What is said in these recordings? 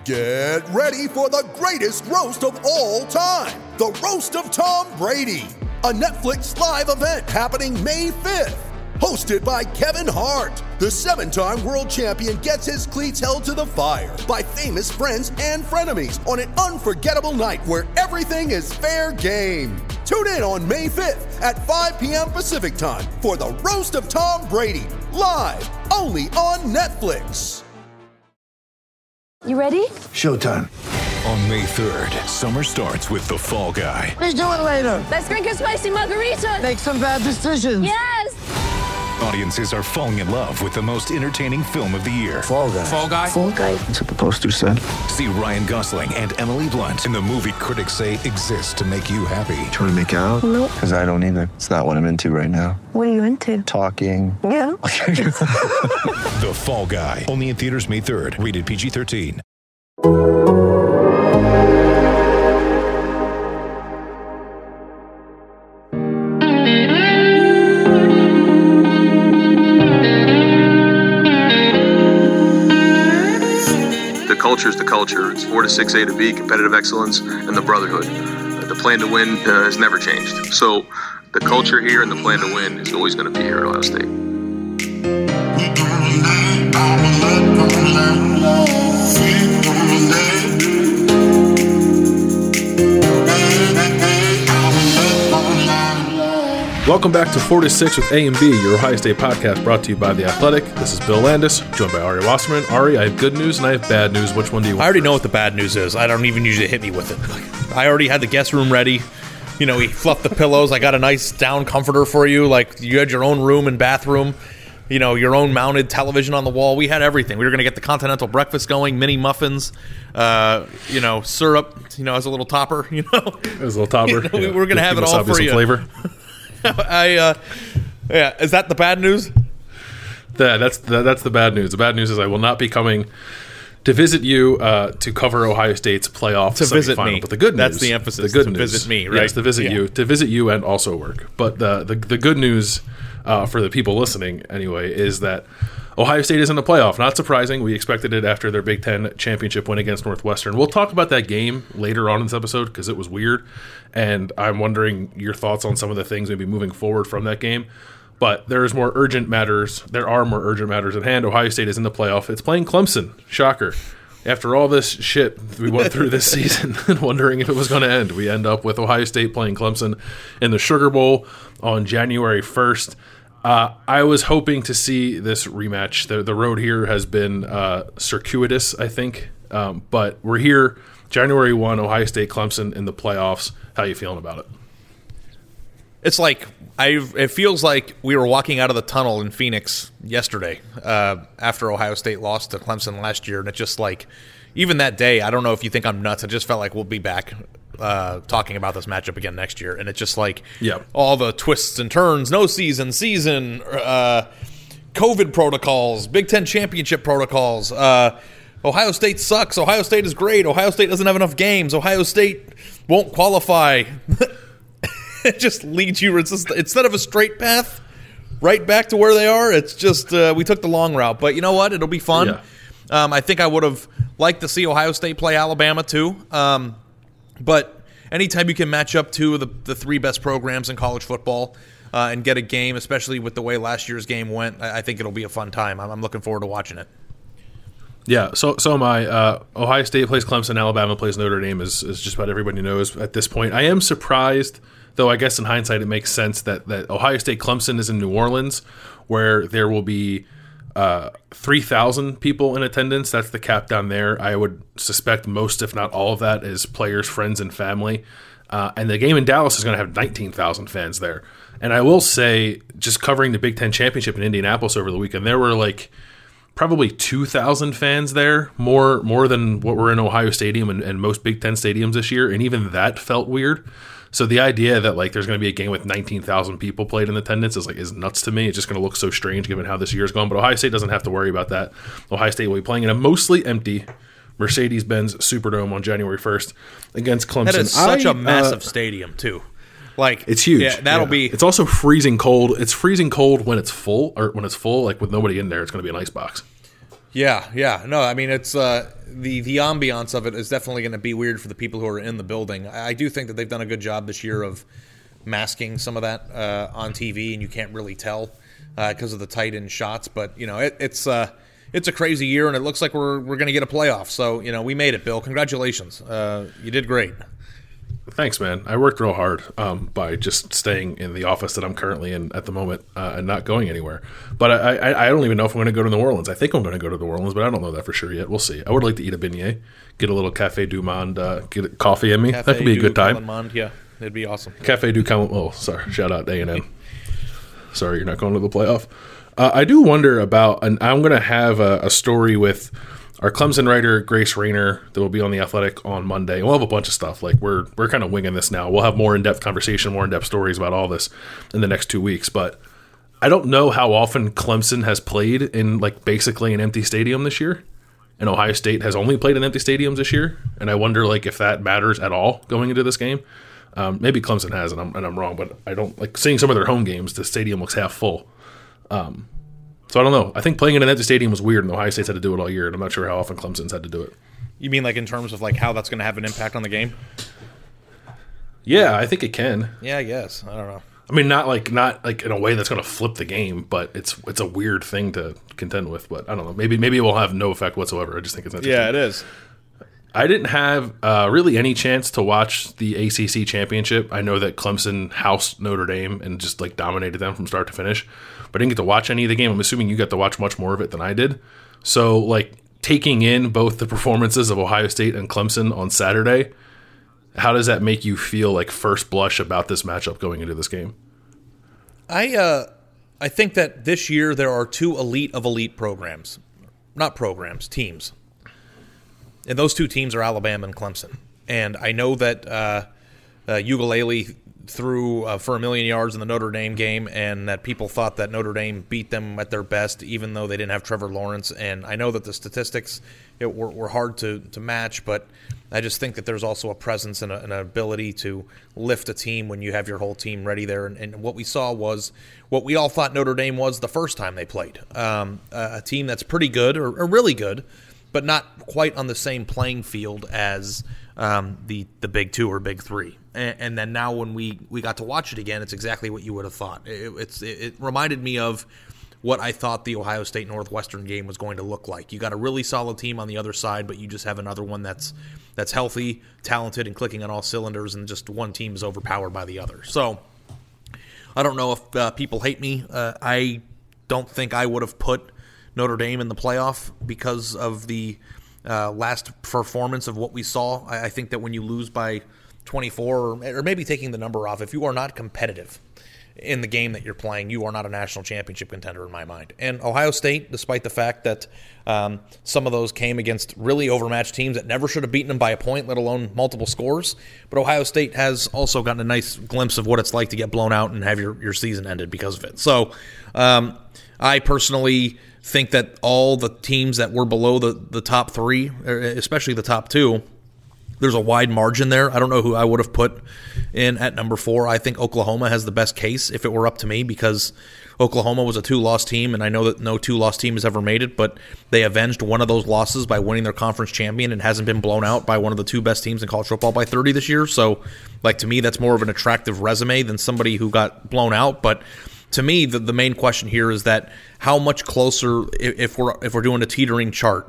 Get ready for the greatest roast of all time, the Roast of Tom Brady, a Netflix live event happening May 5th. Hosted by Kevin Hart, the 7-time world champion gets his cleats held to the fire by famous friends and frenemies on an unforgettable night where everything is fair game. Tune in on May 5th at 5 p.m. Pacific time for the Roast of Tom Brady, live only on Netflix. You ready? Showtime. On May 3rd, summer starts with The Fall Guy. Let's do it later. Let's drink a spicy margarita. Make some bad decisions. Yes! Audiences are falling in love with the most entertaining film of the year. Fall Guy. Fall Guy? Fall Guy. That's what the poster said. See Ryan Gosling and Emily Blunt in the movie critics say exists to make you happy. Trying to make it out? Nope. Because I don't either. It's not what I'm into right now. What are you into? Talking. Yeah. The Fall Guy. Only in theaters May 3rd. Rated PG-13. The culture is the culture. It's 4 to 6 A to B, competitive excellence, and the brotherhood. The plan to win has never changed. So the culture here and the plan to win is always going to be here at Ohio State. Welcome back to 4 to 6 with A and B, your Ohio State podcast brought to you by The Athletic. This is Bill Landis, joined by Ari Wasserman. Ari, I have good news and I have bad news. Which one do you want? I already know what the bad news is. I don't even usually hit me with it. I already had the guest room ready. You know, we fluffed the pillows. I got a nice down comforter for you. Like, you had your own room and bathroom. You know, your own mounted television on the wall. We had everything. We were going to get the continental breakfast going, mini muffins, syrup, as a little topper, As a little topper. We were going to have it all for you. Flavor. Is that the bad news? That's the bad news. The bad news is I will not be coming to visit you to cover Ohio State's playoff to visit me. But the good news, that's the emphasis. The good to news, visit me, right? Yes, to visit you and also work. But the good news for the people listening anyway is that Ohio State is in the playoff. Not surprising. We expected it after their Big Ten championship win against Northwestern. We'll talk about that game later on in this episode because it was weird, and I'm wondering your thoughts on some of the things maybe moving forward from that game. But there are more urgent matters at hand. Ohio State is in the playoff. It's playing Clemson. Shocker. After all this shit we went through this season and wondering if it was going to end, we end up with Ohio State playing Clemson in the Sugar Bowl on January 1st. I was hoping to see this rematch. The road here has been circuitous, I think. But we're here, January 1, Ohio State, Clemson in the playoffs. How are you feeling about it? It's like it feels like we were walking out of the tunnel in Phoenix yesterday after Ohio State lost to Clemson last year. And it's just like, even that day, I don't know if you think I'm nuts. I just felt like we'll be back talking about this matchup again next year. And it's just like all the twists and turns, no season, COVID protocols, Big Ten championship protocols. Ohio State sucks. Ohio State is great. Ohio State doesn't have enough games. Ohio State won't qualify. It just leads you, instead of a straight path right back to where they are, it's just we took the long route. But you know what? It'll be fun. Yeah. I think I would have liked to see Ohio State play Alabama too. But anytime you can match up two of the three best programs in college football and get a game, especially with the way last year's game went, I think it'll be a fun time. I'm looking forward to watching it. Yeah, so am I. Ohio State plays Clemson, Alabama plays Notre Dame, as just about everybody knows at this point. I am surprised, though I guess in hindsight it makes sense that Ohio State Clemson is in New Orleans, where there will be 3,000 people in attendance. That's the cap down there. I would suspect most, if not all of that, is players, friends, and family. And the game in Dallas is going to have 19,000 fans there. And I will say, just covering the Big Ten Championship in Indianapolis over the weekend, there were probably 2,000 fans there, more than what were in Ohio Stadium and most Big Ten stadiums this year. And even that felt weird. So the idea that there's going to be a game with 19,000 people played in attendance is nuts to me. It's just going to look so strange given how this year's gone. But Ohio State doesn't have to worry about that. Ohio State will be playing in a mostly empty Mercedes-Benz Superdome on January 1st against Clemson. That is such a massive stadium too. It's huge. Yeah, that'll be. It's also freezing cold. It's freezing cold when it's full, with nobody in there. It's going to be an ice box. Yeah. No, I mean, it's the ambiance of it is definitely going to be weird for the people who are in the building. I do think that they've done a good job this year of masking some of that on TV, and you can't really tell because of the tight-end shots. But, it's a crazy year, and it looks like we're going to get a playoff. So, we made it, Bill. Congratulations. You did great. Thanks, man. I worked real hard by just staying in the office that I'm currently in at the moment and not going anywhere. But I don't even know if I'm going to go to New Orleans. I think I'm going to go to New Orleans, but I don't know that for sure yet. We'll see. I would like to eat a beignet, get a little Café du Monde, get coffee in me. That could be a good time. Monde, yeah, it'd be awesome. Café du Monde. Oh, sorry. Shout out A&M. Sorry, you're not going to the playoff. I do wonder about, and I'm going to have a story with our Clemson writer, Grace Rayner, that will be on The Athletic on Monday. We'll have a bunch of stuff. Like, we're kind of winging this now. We'll have more in-depth conversation, more in-depth stories about all this in the next 2 weeks. But I don't know how often Clemson has played in, basically an empty stadium this year. And Ohio State has only played in empty stadiums this year. And I wonder, if that matters at all going into this game. Maybe Clemson has, and I'm wrong. But I don't, seeing some of their home games, the stadium looks half full. So I don't know. I think playing in an empty stadium was weird, and Ohio State's had to do it all year, and I'm not sure how often Clemson's had to do it. You mean in terms of how that's going to have an impact on the game? Yeah, I think it can. Yeah, I guess. I don't know. I mean, not in a way that's going to flip the game, but it's a weird thing to contend with. But I don't know. Maybe it will have no effect whatsoever. I just think it's interesting. Yeah, it is. I didn't have really any chance to watch the ACC championship. I know that Clemson housed Notre Dame and just dominated them from start to finish, but I didn't get to watch any of the game. I'm assuming you got to watch much more of it than I did. So taking in both the performances of Ohio State and Clemson on Saturday, how does that make you feel first blush about this matchup going into this game? I think that this year there are two elite of elite programs. Not programs, teams. And those two teams are Alabama and Clemson. And I know that Ugalele threw for 1,000,000 yards in the Notre Dame game, and that people thought that Notre Dame beat them at their best, even though they didn't have Trevor Lawrence. And I know that the statistics were hard to match, but I just think that there's also a presence and an ability to lift a team when you have your whole team ready there. And what we saw was what we all thought Notre Dame was the first time they played. A team that's pretty good or really good, but not quite on the same playing field as the Big Two or Big Three. And then now when we got to watch it again, it's exactly what you would have thought. It reminded me of what I thought the Ohio State-Northwestern game was going to look like. You got a really solid team on the other side, but you just have another one that's healthy, talented, and clicking on all cylinders, and just one team is overpowered by the other. So I don't know if people hate me. I don't think I would have put Notre Dame in the playoff because of the last performance of what we saw. I think that when you lose by 24, or maybe taking the number off, if you are not competitive in the game that you're playing, you are not a national championship contender in my mind. And Ohio State, despite the fact that some of those came against really overmatched teams that never should have beaten them by a point, let alone multiple scores, but Ohio State has also gotten a nice glimpse of what it's like to get blown out and have your season ended because of it. So I personally think that all the teams that were below the top three, especially the top two, there's a wide margin there. I don't know who I would have put in at number 4. I think Oklahoma has the best case if it were up to me, because Oklahoma was a 2-loss team, and I know that no 2-loss team has ever made it, but they avenged one of those losses by winning their conference champion and hasn't been blown out by one of the two best teams in college football by 30 this year. So, to me, that's more of an attractive resume than somebody who got blown out. But to me, the main question here is that how much closer, if we're doing a teetering chart,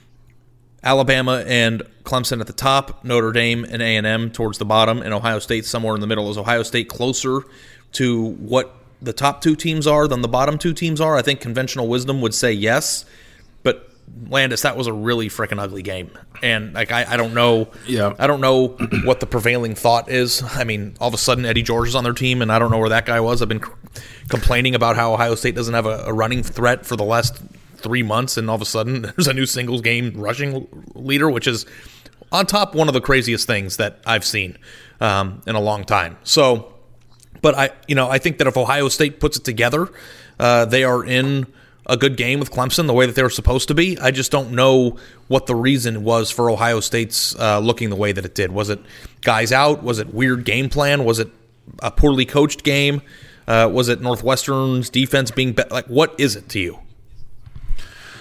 Alabama and Clemson at the top, Notre Dame and A&M towards the bottom, and Ohio State somewhere in the middle. Is Ohio State closer to what the top two teams are than the bottom two teams are? I think conventional wisdom would say yes, but Landis, that was a really freaking ugly game. And I don't know. Yeah. I don't know what the prevailing thought is. I mean, all of a sudden Eddie George is on their team, and I don't know where that guy was. I've been complaining about how Ohio State doesn't have a running threat for the last 3 months, and all of a sudden there's a new singles game rushing leader, which is on top one of the craziest things that I've seen in a long time. So, but I think that if Ohio State puts it together, they are in a good game with Clemson the way that they were supposed to be. I just don't know what the reason was for Ohio State's looking the way that it did. Was it guys out? Was it weird game plan? Was it a poorly coached game? Was it Northwestern's defense being what is it to you?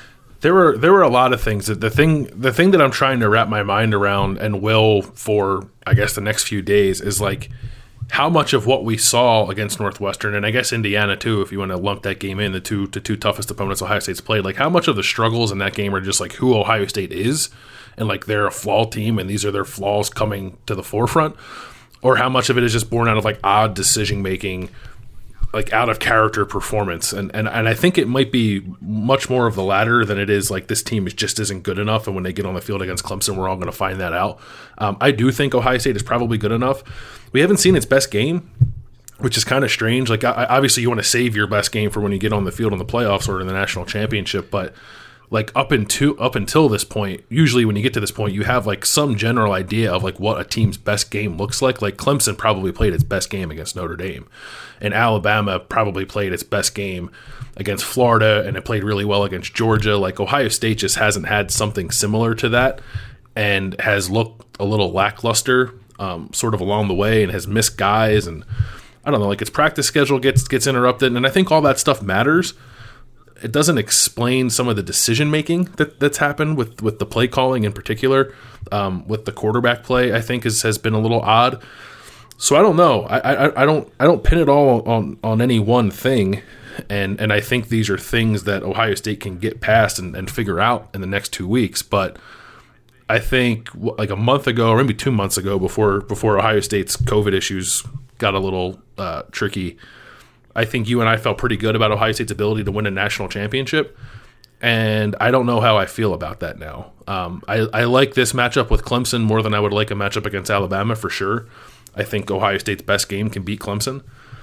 There were a lot of things. The thing that I'm trying to wrap my mind around and will for, I guess, the next few days is like how much of what we saw against Northwestern, and I guess Indiana too, if you want to lump that game in, the two toughest opponents Ohio State's played, like how much of the struggles in that game are just like who Ohio State is, and like they're a flawed team and these are their flaws coming to the forefront, or how much of it is just born out of like odd decision making, like out of character performance, and I think it might be much more of the latter than it is like this team just isn't good enough, and when they get on the field against Clemson, we're all going to find that out. I do think Ohio State is probably good enough. We haven't seen its best game, which is kind of strange. Like obviously you want to save your best game for when you get on the field in the playoffs or in the national championship, but like up until this point, usually when you get to this point, you have like some general idea of like what a team's best game looks like. Like Clemson probably played its best game against Notre Dame, and Alabama probably played its best game against Florida, and it played really well against Georgia. Like Ohio State just hasn't had something similar to that and has looked a little lackluster sort of along the way and has missed guys, and I don't know, like its practice schedule gets interrupted, and I think all that stuff matters. It doesn't explain some of the decision making that's happened with the play calling in particular, with the quarterback play. I think has been a little odd. So I don't know. I don't pin it all on any one thing, and I think these are things that Ohio State can get past and figure out in the next 2 weeks. But I think like a month ago, or maybe 2 months ago, before Ohio State's COVID issues got a little tricky, I think you and I felt pretty good about Ohio State's ability to win a national championship, and I don't know how I feel about that now. I like this matchup with Clemson more than I would like a matchup against Alabama for sure. I think Ohio State's best game can beat Clemson.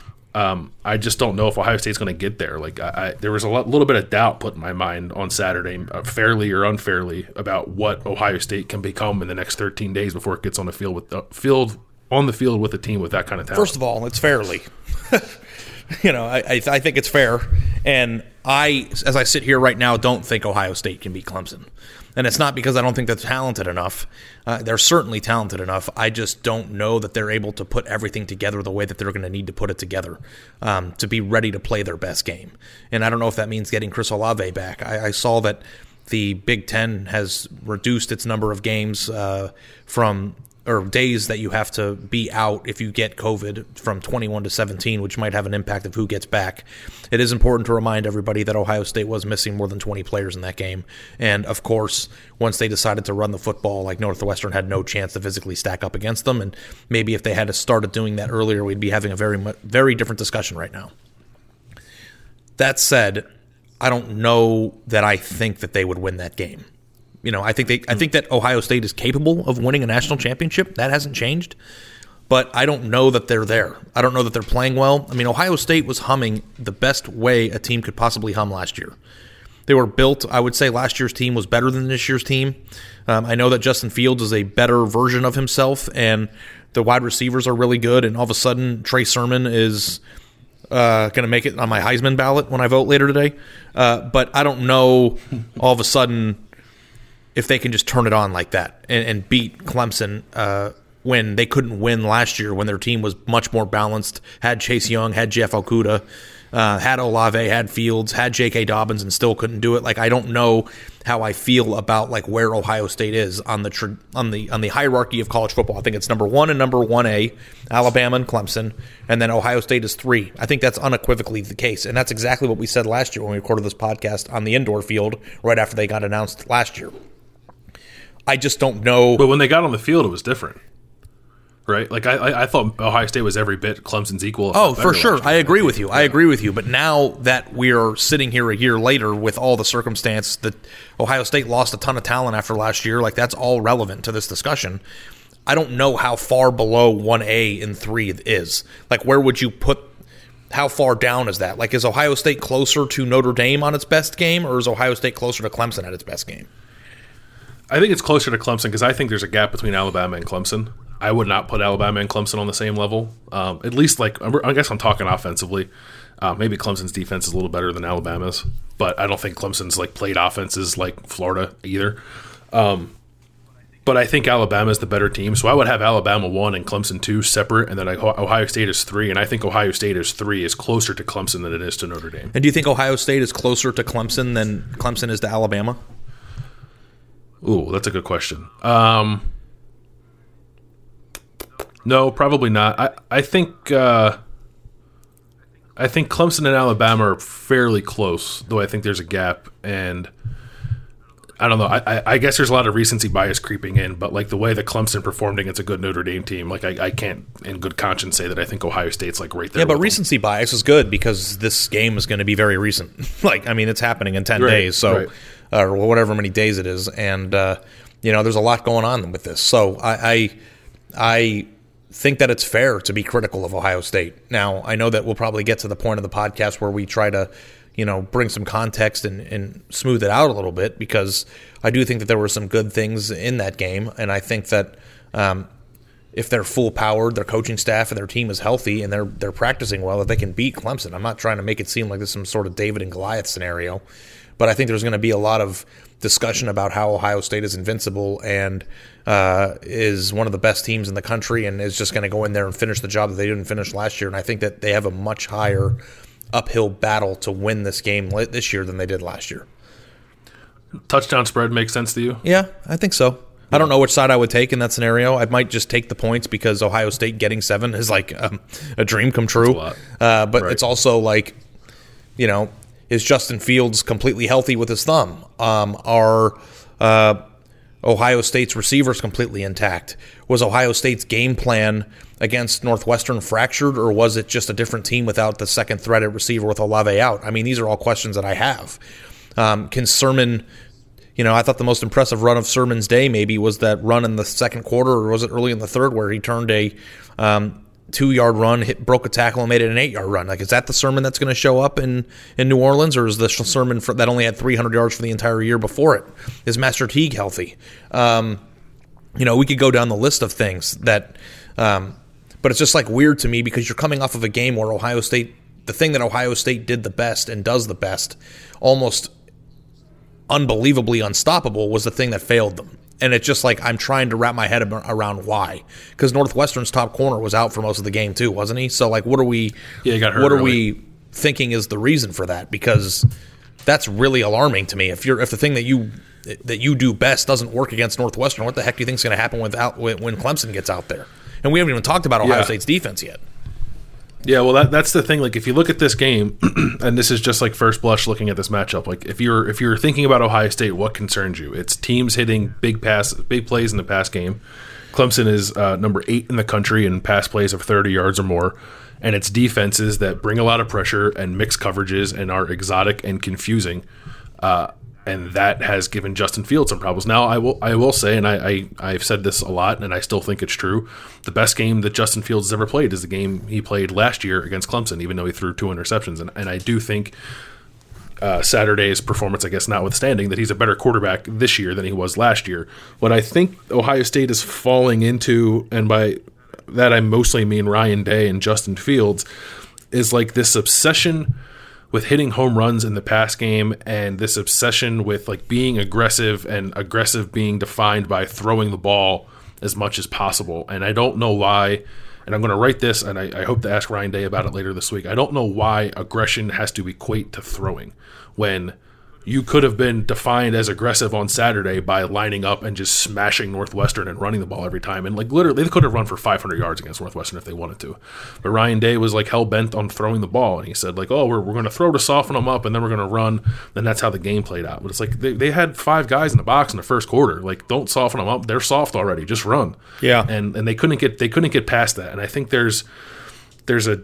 I just don't know if Ohio State's going to get there. Like there was a little bit of doubt put in my mind on Saturday, fairly or unfairly, about what Ohio State can become in the next 13 days before it gets on the field with a team with that kind of talent. First of all, it's fairly. I think it's fair, and as I sit here right now, don't think Ohio State can beat Clemson. And it's not because I don't think they're talented enough. They're certainly talented enough. I just don't know that they're able to put everything together the way that they're going to need to put it together to be ready to play their best game. And I don't know if that means getting Chris Olave back. I saw that the Big Ten has reduced its number of games or days that you have to be out if you get COVID from 21 to 17, which might have an impact of who gets back. It is important to remind everybody that Ohio State was missing more than 20 players in that game. And, of course, once they decided to run the football, like Northwestern had no chance to physically stack up against them. And maybe if they had started doing that earlier, we'd be having a very different discussion right now. That said, I don't know that I think that they would win that game. I think that Ohio State is capable of winning a national championship. That hasn't changed. But I don't know that they're there. I don't know that they're playing well. I mean, Ohio State was humming the best way a team could possibly hum last year. They were built, I would say last year's team was better than this year's team. I know that Justin Fields is a better version of himself, and the wide receivers are really good, and all of a sudden Trey Sermon is going to make it on my Heisman ballot when I vote later today. But I don't know all of a sudden if they can just turn it on like that and beat Clemson when they couldn't win last year, when their team was much more balanced, had Chase Young, had Jeff Okudah, had Olave, had Fields, had J.K. Dobbins, and still couldn't do it. Like, I don't know how I feel about like where Ohio State is on the hierarchy of college football. I think it's number 1 and number 1A, Alabama and Clemson, and then Ohio State is 3. I think that's unequivocally the case, and that's exactly what we said last year when we recorded this podcast on the indoor field right after they got announced last year. I just don't know. But when they got on the field, it was different, right? Like I thought Ohio State was every bit Clemson's equal. Oh, for sure. I agree with you. I agree with you. But now that we are sitting here a year later with all the circumstance that Ohio State lost a ton of talent after last year, like that's all relevant to this discussion. I don't know how far below 1A and 3 is. Like, where would you put? How far down is that? Like, is Ohio State closer to Notre Dame on its best game, or is Ohio State closer to Clemson at its best game? I think it's closer to Clemson because I think there's a gap between Alabama and Clemson. I would not put Alabama and Clemson on the same level. At least, like, I guess I'm talking offensively. Maybe Clemson's defense is a little better than Alabama's, but I don't think Clemson's like played offenses like Florida either. But I think Alabama is the better team, so I would have Alabama 1 and Clemson 2 separate, and then Ohio State is 3, and I think Ohio State is 3 is closer to Clemson than it is to Notre Dame. And do you think Ohio State is closer to Clemson than Clemson is to Alabama? Ooh, that's a good question. No, probably not. I think Clemson and Alabama are fairly close, though I think there's a gap, and I don't know. I guess there's a lot of recency bias creeping in, but like the way that Clemson performed against a good Notre Dame team, like I can't in good conscience say that I think Ohio State's like right there. Yeah, but recency bias is good because this game is going to be very recent. It's happening in 10 days, so or whatever many days it is, and there's a lot going on with this. So I think that it's fair to be critical of Ohio State. Now, I know that we'll probably get to the point of the podcast where we try to bring some context and smooth it out a little bit, because I do think that there were some good things in that game, and I think that if they're full powered, their coaching staff and their team is healthy and they're practicing well, that they can beat Clemson. I'm not trying to make it seem like this is some sort of David and Goliath scenario, but I think there's going to be a lot of discussion about how Ohio State is invincible and is one of the best teams in the country and is just going to go in there and finish the job that they didn't finish last year. And I think that they have a much higher uphill battle to win this game this year than they did last year. Touchdown spread makes sense to you? Yeah, I think so. I don't know which side I would take in that scenario. I might just take the points because Ohio State getting 7 is like a dream come true. But It's also like, is Justin Fields completely healthy with his thumb? Are Ohio State's receivers completely intact? Was Ohio State's game plan against Northwestern fractured, or was it just a different team without the second threat at receiver with Olave out? I mean, these are all questions that I have. Can Sermon, I thought the most impressive run of Sermon's day maybe was that run in the second quarter, or was it early in the third, where he turned a 2-yard run, broke a tackle, and made it an 8-yard run? Like, is that the Sermon that's going to show up in New Orleans, or is the Sermon that only had 300 yards for the entire year before it? Is Master Teague healthy? We could go down the list of things that, but it's just like weird to me because you're coming off of a game where Ohio State, the thing that Ohio State did the best and does the best, almost unbelievably unstoppable, was the thing that failed them. And it's just like I'm trying to wrap my head around why. Because Northwestern's top corner was out for most of the game too, wasn't he? So like, what are we? Yeah, he got hurt. What are we thinking is the reason for that? Because that's really alarming to me. If the thing that you do best doesn't work against Northwestern, what the heck do you think is going to happen when Clemson gets out there? And we haven't even talked about Ohio State's defense yet. Yeah, well, that's the thing. Like, if you look at this game, and this is just like first blush looking at this matchup. Like, if you're thinking about Ohio State, what concerns you? It's teams hitting big plays in the pass game. Clemson is number 8 in the country in pass plays of 30 yards or more, and it's defenses that bring a lot of pressure and mix coverages and are exotic and confusing. And that has given Justin Fields some problems. Now, I will say, and I've said this a lot, and I still think it's true, the best game that Justin Fields has ever played is the game he played last year against Clemson, even though he threw 2 interceptions. And I do think Saturday's performance, I guess, notwithstanding, that he's a better quarterback this year than he was last year. What I think Ohio State is falling into, and by that I mostly mean Ryan Day and Justin Fields, is like this obsession with hitting home runs in the pass game, and this obsession with like being aggressive, and aggressive being defined by throwing the ball as much as possible. And I don't know why, and I'm going to write this, and I hope to ask Ryan Day about it later this week. I don't know why aggression has to equate to throwing, when you could have been defined as aggressive on Saturday by lining up and just smashing Northwestern and running the ball every time. And like literally, they could have run for 500 yards against Northwestern if they wanted to. But Ryan Day was like hell bent on throwing the ball, and he said like, "Oh, we're going to throw to soften them up, and then we're going to run." And that's how the game played out. But it's like they had 5 guys in the box in the first quarter. Like, don't soften them up; they're soft already. Just run. Yeah. And they couldn't get past that. And I think there's a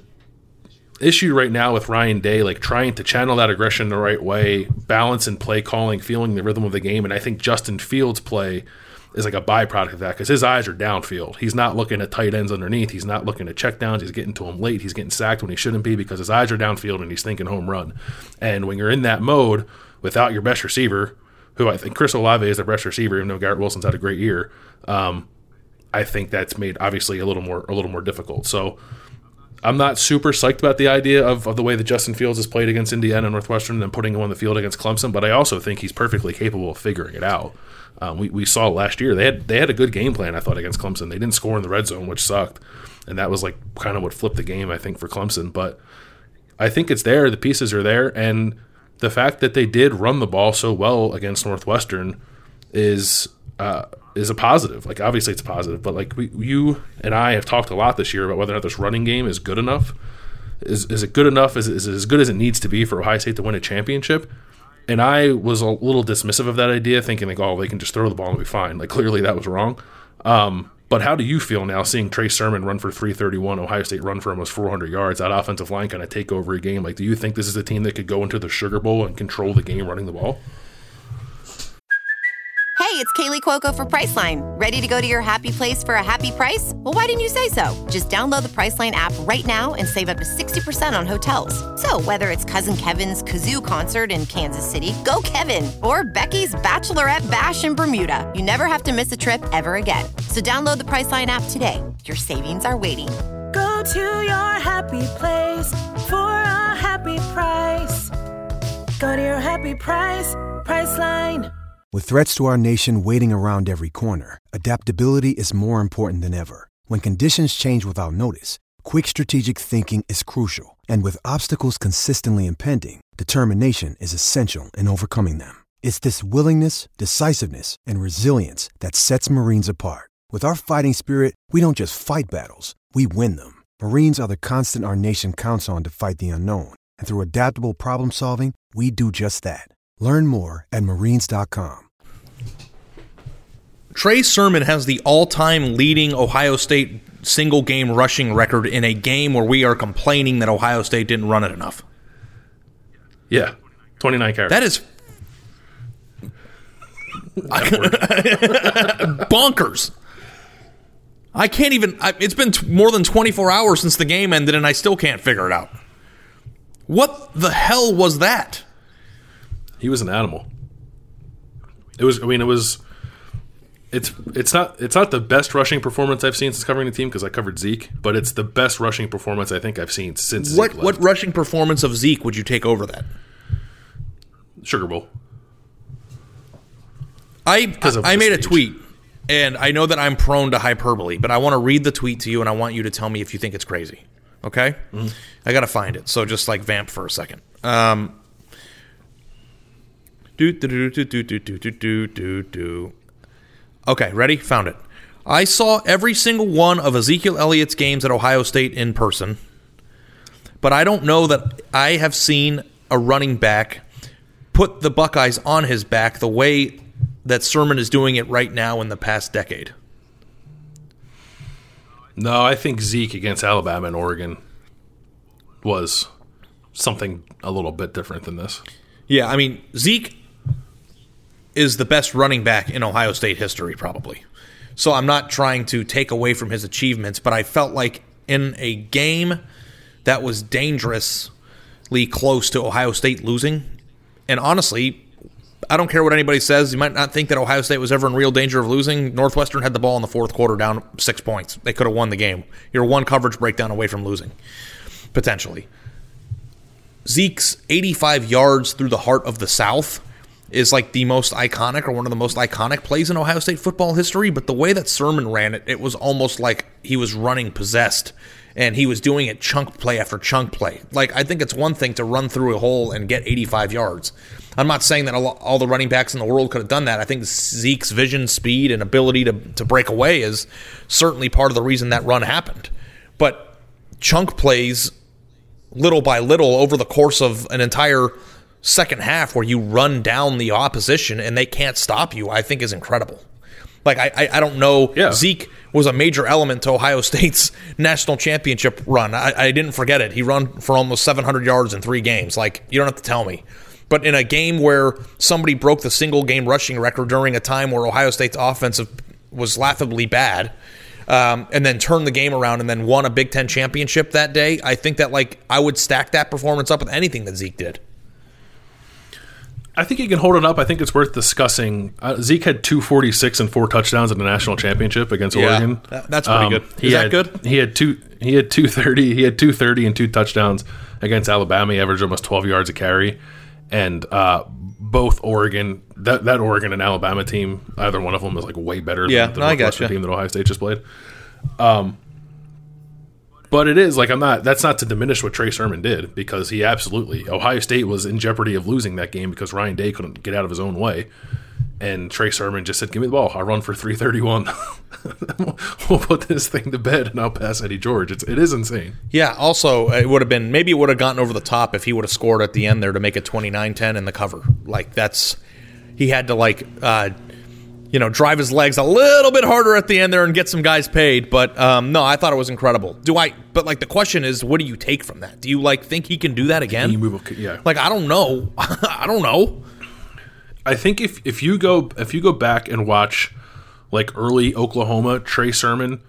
issue right now with Ryan Day, like trying to channel that aggression the right way, balance and play calling, feeling the rhythm of the game. And I think Justin Fields' play is like a byproduct of that, because his eyes are downfield. He's not looking at tight ends underneath. He's not looking at checkdowns. He's getting to them late. He's getting sacked when he shouldn't be because his eyes are downfield and he's thinking home run. And when you're in that mode without your best receiver, who I think Chris Olave is the best receiver, even though Garrett Wilson's had a great year, I think that's made obviously a little more difficult. So I'm not super psyched about the idea of the way that Justin Fields has played against Indiana and Northwestern and then putting him on the field against Clemson, but I also think he's perfectly capable of figuring it out. We saw last year they had a good game plan, I thought, against Clemson. They didn't score in the red zone, which sucked, and that was like kind of what flipped the game, I think, for Clemson. But I think it's there. The pieces are there, and the fact that they did run the ball so well against Northwestern is a positive. Like, obviously it's a positive, but like you and I have talked a lot this year about whether or not this running game is good enough. Is it good enough? Is it as good as it needs to be for Ohio State to win a championship? And I was a little dismissive of that idea, thinking like, oh, they can just throw the ball and be fine. Like, clearly that was wrong. But how do you feel now seeing Trey Sermon run for 331, Ohio State run for almost 400 yards, that offensive line kind of take over a game? Like, do you think this is a team that could go into the Sugar Bowl and control the game running the ball? Hey, it's Kaylee Cuoco for Priceline. Ready to go to your happy place for a happy price? Well, why didn't you say so? Just download the Priceline app right now and save up to 60% on hotels. So whether it's Cousin Kevin's Kazoo Concert in Kansas City, go Kevin, or Becky's Bachelorette Bash in Bermuda, you never have to miss a trip ever again. So download the Priceline app today. Your savings are waiting. Go to your happy place for a happy price. Go to your happy price, Priceline. With threats to our nation waiting around every corner, adaptability is more important than ever. When conditions change without notice, quick strategic thinking is crucial. And with obstacles consistently impending, determination is essential in overcoming them. It's this willingness, decisiveness, and resilience that sets Marines apart. With our fighting spirit, we don't just fight battles, we win them. Marines are the constant our nation counts on to fight the unknown. And through adaptable problem solving, we do just that. Learn more at Marines.com. Trey Sermon has the all-time leading Ohio State single-game rushing record in a game where we are complaining that Ohio State didn't run it enough. Yeah, 29 carries. That is bonkers. I can't even... it's been more than 24 hours since the game ended, and I still can't figure it out. What the hell was that? He was an animal. It's not the best rushing performance I've seen since covering the team, because I covered Zeke, but it's the best rushing performance I think I've seen since Zeke left. What rushing performance of Zeke would you take over that? Sugar Bowl. I made a tweet, and I know that I'm prone to hyperbole, but I want to read the tweet to you, and I want you to tell me if you think it's crazy. Okay? Mm-hmm. I got to find it, so just like vamp for a second. Okay, ready? Found it. I saw every single one of Ezekiel Elliott's games at Ohio State in person, but I don't know that I have seen a running back put the Buckeyes on his back the way that Sermon is doing it right now in the past decade. No, I think Zeke against Alabama and Oregon was something a little bit different than this. Yeah, I mean, Zeke is the best running back in Ohio State history, probably. So I'm not trying to take away from his achievements, but I felt like in a game that was dangerously close to Ohio State losing, and honestly, I don't care what anybody says. You might not think that Ohio State was ever in real danger of losing. Northwestern had the ball in the fourth quarter down 6 points. They could have won the game. You're one coverage breakdown away from losing, potentially. Zeke's 85 yards through the heart of the South is like the most iconic, or one of the most iconic plays in Ohio State football history, but the way that Sermon ran it, it was almost like he was running possessed, and he was doing it chunk play after chunk play. Like, I think it's one thing to run through a hole and get 85 yards. I'm not saying that all the running backs in the world could have done that. I think Zeke's vision, speed, and ability to break away is certainly part of the reason that run happened. But chunk plays, little by little, over the course of an entire second half where you run down the opposition and they can't stop you, I think is incredible. Like, I don't know. Yeah. Zeke was a major element to Ohio State's national championship run. I didn't forget it. He ran for almost 700 yards in 3 games. Like, you don't have to tell me. But in a game where somebody broke the single-game rushing record during a time where Ohio State's offensive was laughably bad, and then turned the game around and then won a Big Ten championship that day, I think that, like, I would stack that performance up with anything that Zeke did. I think he can hold it up. I think it's worth discussing. Zeke had 246 and 4 touchdowns in the national championship against Oregon. That's pretty good. Is that good? He had two. He had 230. He had 230 and 2 touchdowns against Alabama. He averaged almost 12 yards a carry. And both Oregon, that Oregon and Alabama team, either one of them is like way better than the Northwestern team that Ohio State just played. But it is like that's not to diminish what Trey Sermon did, because he absolutely, Ohio State was in jeopardy of losing that game because Ryan Day couldn't get out of his own way. And Trey Sermon just said, "Give me the ball. I'll run for 331. We'll put this thing to bed, and I'll pass Eddie George." It is insane. Yeah. Also, it would have been, maybe it would have gotten over the top if he would have scored at the end there to make it 29-10 in the cover. Like he had to drive his legs a little bit harder at the end there and get some guys paid. But no, I thought it was incredible. But the question is, what do you take from that? Do you think he can do that again? Yeah. I don't know. I don't know. I think if you go back and watch early Oklahoma Trey Sermon,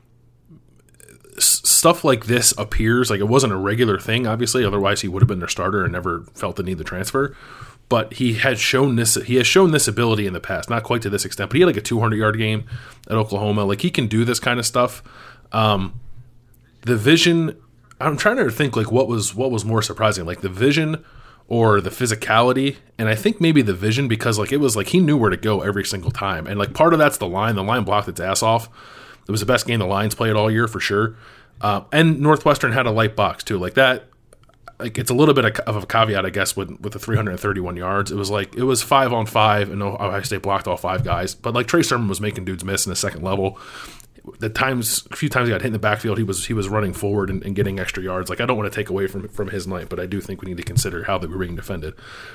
stuff like this appears it wasn't a regular thing, obviously, otherwise he would have been their starter and never felt the need to transfer. But he has shown this ability in the past, not quite to this extent, but he had a 200-yard game at Oklahoma. He can do this kind of stuff. The vision, I'm trying to think what was more surprising, the vision or the physicality. And I think maybe the vision, because it was he knew where to go every single time. And part of that's the line. The line blocked its ass off. It was the best game the Lions played all year for sure. And Northwestern had a light box too. It's a little bit of a caveat, I guess, with the 331 yards. It was 5-on-5, and Ohio State blocked all 5 guys. But Trey Sermon was making dudes miss in the second level. A few times he got hit in the backfield, he was running forward and getting extra yards. I don't want to take away from his night, but I do think we need to consider how they were being defended.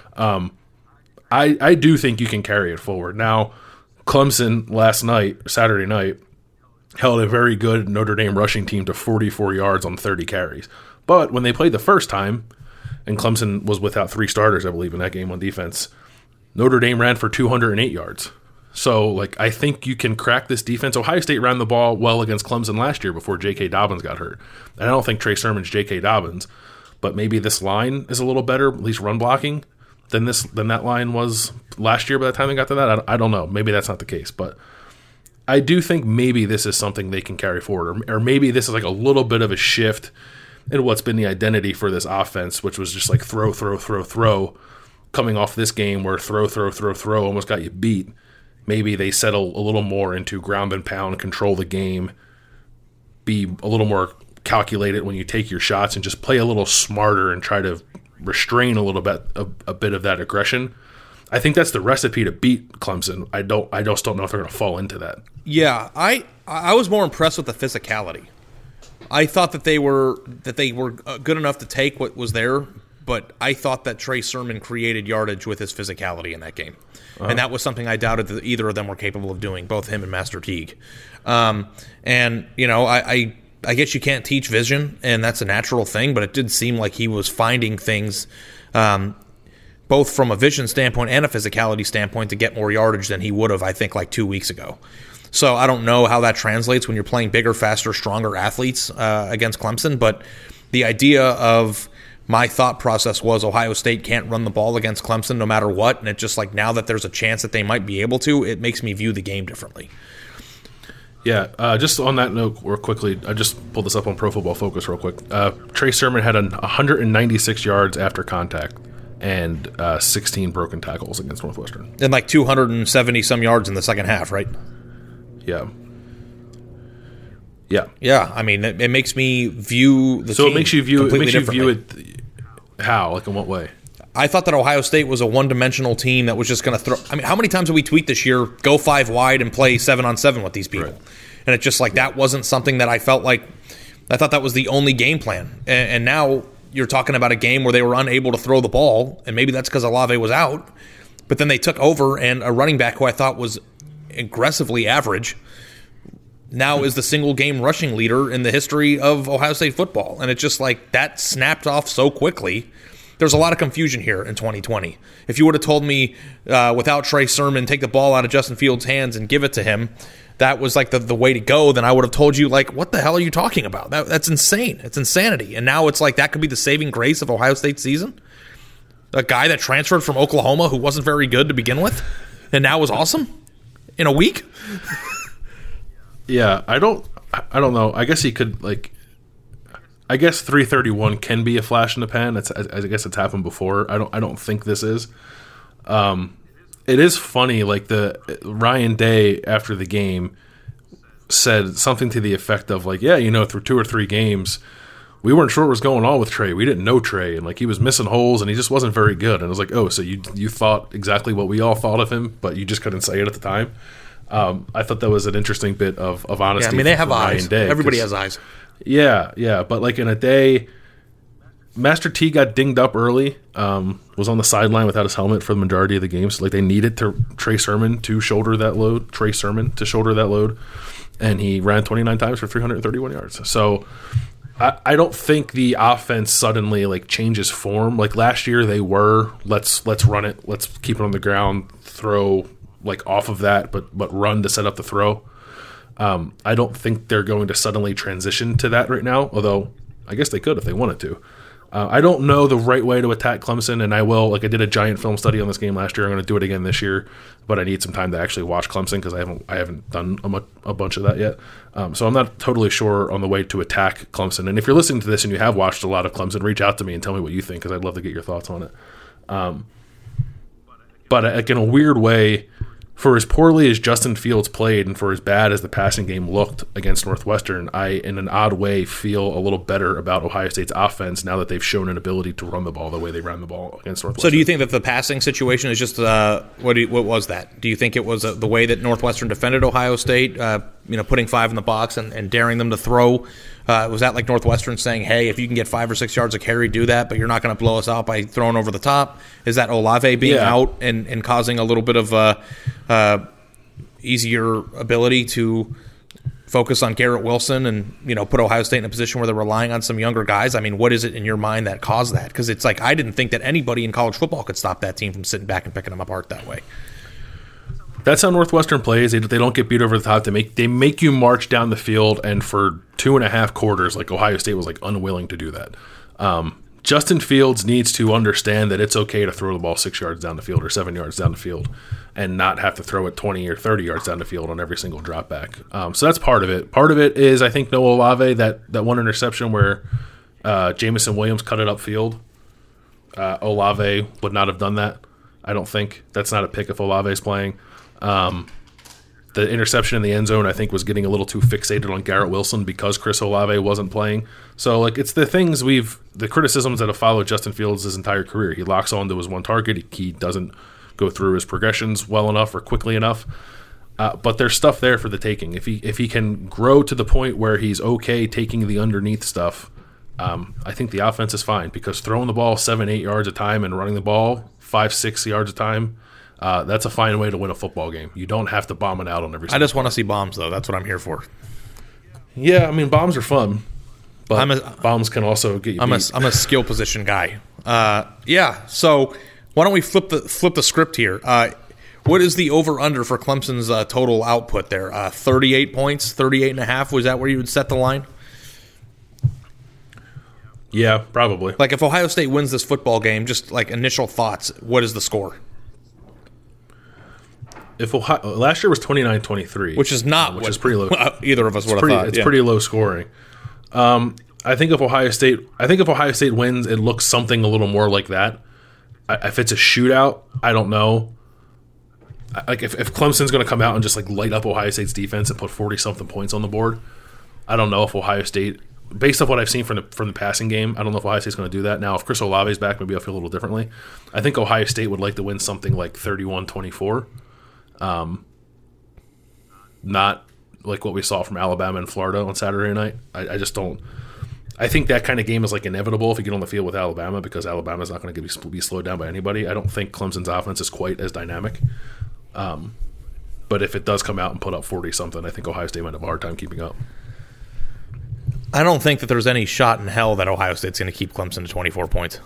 I do think you can carry it forward. Now, Clemson Saturday night, held a very good Notre Dame rushing team to 44 yards on 30 carries. But when they played the first time, and Clemson was without 3 starters, I believe, in that game on defense, Notre Dame ran for 208 yards. So, I think you can crack this defense. Ohio State ran the ball well against Clemson last year before J.K. Dobbins got hurt. And I don't think Trey Sermon's J.K. Dobbins, but maybe this line is a little better, at least run blocking, than that line was last year by the time they got to that. I don't know. Maybe that's not the case, but I do think maybe this is something they can carry forward, or maybe this is a little bit of a shift in what's been the identity for this offense, which was just throw, coming off this game where throw almost got you beat. Maybe they settle a little more into ground and pound, control the game, be a little more calculated when you take your shots, and just play a little smarter and try to restrain a little bit a bit of that aggression. I think that's the recipe to beat Clemson. I just don't know if they're going to fall into that. Yeah, I was more impressed with the physicality. I thought that they were good enough to take what was there, but I thought that Trey Sermon created yardage with his physicality in that game. And that was something I doubted that either of them were capable of doing, both him and Master Teague. I guess you can't teach vision, and that's a natural thing, but it did seem like he was finding things both from a vision standpoint and a physicality standpoint to get more yardage than he would have, I think, 2 weeks ago. So I don't know how that translates when you're playing bigger, faster, stronger athletes against Clemson, but the idea of my thought process was Ohio State can't run the ball against Clemson no matter what, and it's just now that there's a chance that they might be able to, it makes me view the game differently. Yeah, just on that note, real quickly, I just pulled this up on Pro Football Focus real quick. Trey Sermon had 196 yards after contact and 16 broken tackles against Northwestern. And 270-some yards in the second half, right? Yeah. Yeah, I mean, it makes me view the team. So it makes you view it how? In what way? I thought that Ohio State was a one-dimensional team that was just going to throw. I mean, how many times did we tweet this year, go 5 wide and play 7-on-7 with these people? Right. And it's just that wasn't something that I felt like. I thought that was the only game plan. And now you're talking about a game where they were unable to throw the ball, and maybe that's because Olave was out. But then they took over, and a running back who I thought was aggressively average now is the single game rushing leader in the history of Ohio State football. And it's just that snapped off so quickly. There's a lot of confusion here in 2020. If you would have told me without Trey Sermon, take the ball out of Justin Fields' hands and give it to him, that was the way to go, then I would have told you, what the hell are you talking about? That's insane. It's insanity. And now it's that could be the saving grace of Ohio State's season? A guy that transferred from Oklahoma who wasn't very good to begin with and now was awesome in a week? Yeah, I don't know. I guess he could I guess 331 can be a flash in the pan. I guess it's happened before. I don't think this is. It is funny, like the Ryan Day after the game said something to the effect of like, yeah, through 2 or 3 games, we weren't sure what was going on with Trey. We didn't know Trey, and like he was missing holes, and he just wasn't very good. And I was like, oh, so you thought exactly what we all thought of him, but you just couldn't say it at the time. I thought that was an interesting bit of honesty. Yeah, I mean, they have eyes. Ryan Day, everybody has eyes. Yeah, but like in a day, Master T got dinged up early, was on the sideline without his helmet for the majority of the game. So like they needed Trey Sermon to shoulder that load, and he ran 29 times for 331 yards. So I don't think the offense suddenly like changes form. Like last year they were let's run it, let's keep it on the ground, throw like off of that, but run to set up the throw. I don't think they're going to suddenly transition to that right now, although I guess they could if they wanted to. I don't know the right way to attack Clemson, and I will. Like I did a giant film study on this game last year. I'm going to do it again this year, but I need some time to actually watch Clemson because I haven't done a bunch of that yet. So I'm not totally sure on the way to attack Clemson. And if you're listening to this and you have watched a lot of Clemson, reach out to me and tell me what you think because I'd love to get your thoughts on it. But like in a weird way, for as poorly as Justin Fields played and for as bad as the passing game looked against Northwestern, I, in an odd way, feel a little better about Ohio State's offense now that they've shown an ability to run the ball the way they ran the ball against Northwestern. So do you think that the passing situation is just what was that? Do you think it was the way that Northwestern defended Ohio State, putting 5 in the box and daring them to throw? Was that like Northwestern saying, hey, if you can get 5 or 6 yards a carry, do that, but you're not going to blow us out by throwing over the top? Is that Olave being out and causing a little bit of easier ability to focus on Garrett Wilson and put Ohio State in a position where they're relying on some younger guys? I mean, what is it in your mind that caused that? Because it's like I didn't think that anybody in college football could stop that team from sitting back and picking them apart that way. That's how Northwestern plays. They don't get beat over the top. They make you march down the field, and for 2.5 quarters, like Ohio State was like unwilling to do that. Justin Fields needs to understand that it's okay to throw the ball 6 yards down the field or 7 yards down the field and not have to throw it 20 or 30 yards down the field on every single drop back. So that's part of it. Part of it is, I think, Noah Olave, that one interception where Jamison Williams cut it upfield. Olave would not have done that. I don't think. That's not a pick if Olave is playing. The interception in the end zone, I think, was getting a little too fixated on Garrett Wilson because Chris Olave wasn't playing. So, like, it's the things the criticisms that have followed Justin Fields his entire career. He locks on to his one target. He doesn't go through his progressions well enough or quickly enough. But there's stuff there for the taking. If he can grow to the point where he's okay taking the underneath stuff, I think the offense is fine because throwing the ball 7-8 yards a time and running the ball 5-6 yards a time, that's a fine way to win a football game. You don't have to bomb it out on every single I just want to see bombs, though. That's what I'm here for. Yeah, I mean, bombs are fun, but bombs can also get you beat. I'm a skill position guy. So why don't we flip the script here? What is the over-under for Clemson's total output there? 38 points, 38.5? Was that where you would set the line? Yeah, probably. Like if Ohio State wins this football game, just like initial thoughts, what is the score? If last year was 29-23, which is pretty low. Either of us would have thought. It's pretty low scoring. I think if Ohio State wins, it looks something a little more like that. If it's a shootout, I don't know. Like if Clemson's going to come out and just like light up Ohio State's defense and put 40-something points on the board, I don't know if Ohio State, based off what I've seen from the passing game, I don't know if Ohio State's going to do that. Now, if Chris Olave's back, maybe I'll feel a little differently. I think Ohio State would like to win something like 31-24. Not like what we saw from Alabama and Florida on Saturday night. I just don't. I think that kind of game is like inevitable if you get on the field with Alabama because Alabama's not going to be slowed down by anybody. I don't think Clemson's offense is quite as dynamic. But if it does come out and put up 40-something, I think Ohio State might have a hard time keeping up. I don't think that there's any shot in hell that Ohio State's going to keep Clemson to 24 points.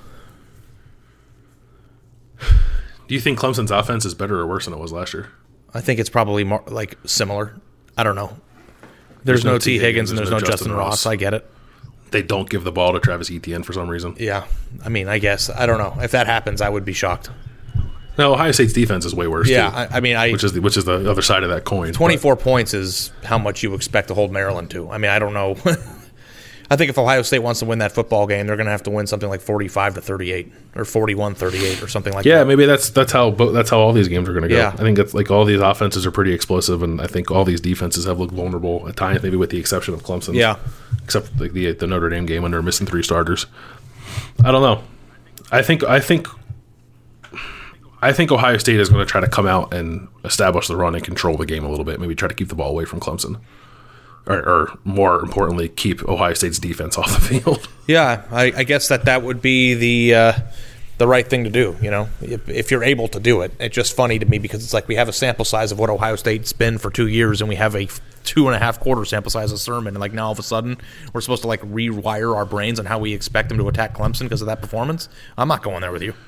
Do you think Clemson's offense is better or worse than it was last year? I think it's probably more like similar. I don't know. There's no T. Higgins and there's no Justin Ross. I get it. They don't give the ball to Travis Etienne for some reason. Yeah. I mean, I guess. I don't know. If that happens, I would be shocked. No, Ohio State's defense is way worse, too. I mean, which is the other side of that coin. 24 points is how much you expect to hold Maryland to. I mean, I don't know. I think if Ohio State wants to win that football game, they're going to have to win something like 45-38 or 41-38 or something like that. Yeah, maybe that's how all these games are going to go. Yeah. I think it's like all these offenses are pretty explosive, and I think all these defenses have looked vulnerable at times, maybe with the exception of Clemson. Yeah. Except like the Notre Dame game when they're missing 3 starters. I don't know. I think Ohio State is going to try to come out and establish the run and control the game a little bit. Maybe try to keep the ball away from Clemson. Or more importantly, keep Ohio State's defense off the field. Yeah, I guess that would be the right thing to do, if you're able to do it. It's just funny to me because it's like we have a sample size of what Ohio State's been for 2 years, and we have a 2.5 quarter sample size of Sermon, and like now all of a sudden we're supposed to like rewire our brains on how we expect them to attack Clemson because of that performance. I'm not going there with you.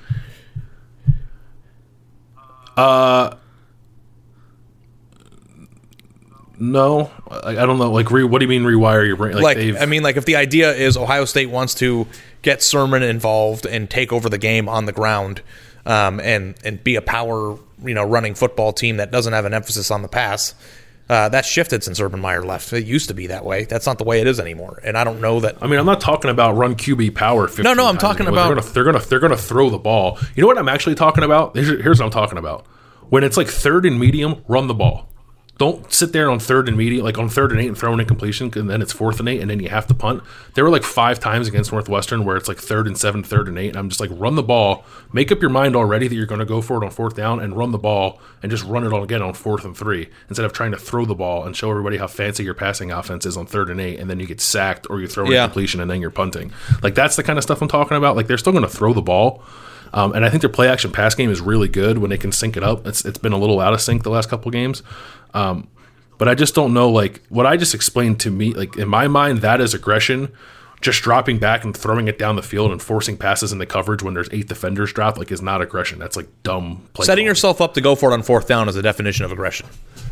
No, I don't know. Like, what do you mean rewire your brain? If the idea is Ohio State wants to get Sermon involved and take over the game on the ground, and be a power, running football team that doesn't have an emphasis on the pass, that's shifted since Urban Meyer left. It used to be that way. That's not the way it is anymore. And I don't know that. I mean, I'm not talking about run QB power. No, I'm talking about they're gonna throw the ball. You know what I'm actually talking about? Here's what I'm talking about. When it's like 3rd and medium, run the ball. Don't sit there on 3rd and medium, like on 3rd and 8 and throw an incompletion, and then it's 4th and 8, and then you have to punt. There were like 5 times against Northwestern where it's like 3rd and 7, 3rd and 8, and I'm just like, run the ball. Make up your mind already that you're going to go for it on 4th down and run the ball and just run it on again on 4th and 3 instead of trying to throw the ball and show everybody how fancy your passing offense is on 3rd and 8, and then you get sacked or you throw an incompletion and then you're punting. Like, that's the kind of stuff I'm talking about. Like, they're still going to throw the ball. And I think their play action pass game is really good when they can sync it up. It's been a little out of sync the last couple games. But I just don't know, like, what I just explained to me, like, in my mind, that is aggression. Just dropping back and throwing it down the field and forcing passes into coverage when there's 8 defenders dropped, like, is not aggression. That's, like, dumb play. Setting yourself up to go for it on 4th down is a definition of aggression.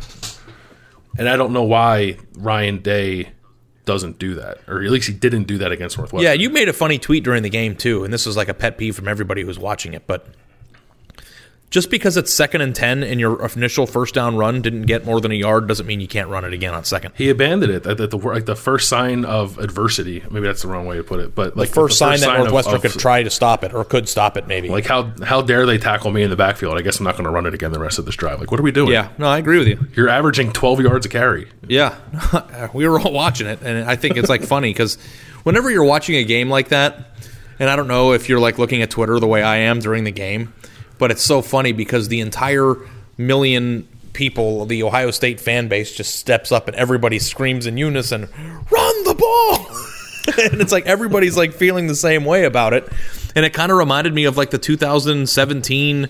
And I don't know why Ryan Day doesn't do that, or at least he didn't do that against Northwestern. Yeah, you made a funny tweet during the game, too, and this was like a pet peeve from everybody who was watching it, but just because it's 2nd and 10 and your initial first down run didn't get more than a yard doesn't mean you can't run it again on 2nd. He abandoned it at the first sign of adversity. Maybe that's the wrong way to put it, but like the first sign that Northwestern could try to stop it or could stop it, maybe. Like, how dare they tackle me in the backfield? I guess I'm not going to run it again the rest of this drive. Like, what are we doing? Yeah, no, I agree with you. You're averaging 12 yards a carry. Yeah, we were all watching it, and I think it's like funny because whenever you're watching a game like that, and I don't know if you're like looking at Twitter the way I am during the game, but it's so funny because the entire million people, the Ohio State fan base, just steps up and everybody screams in unison, "Run the ball!" And it's like everybody's like feeling the same way about it. And it kind of reminded me of like the 2015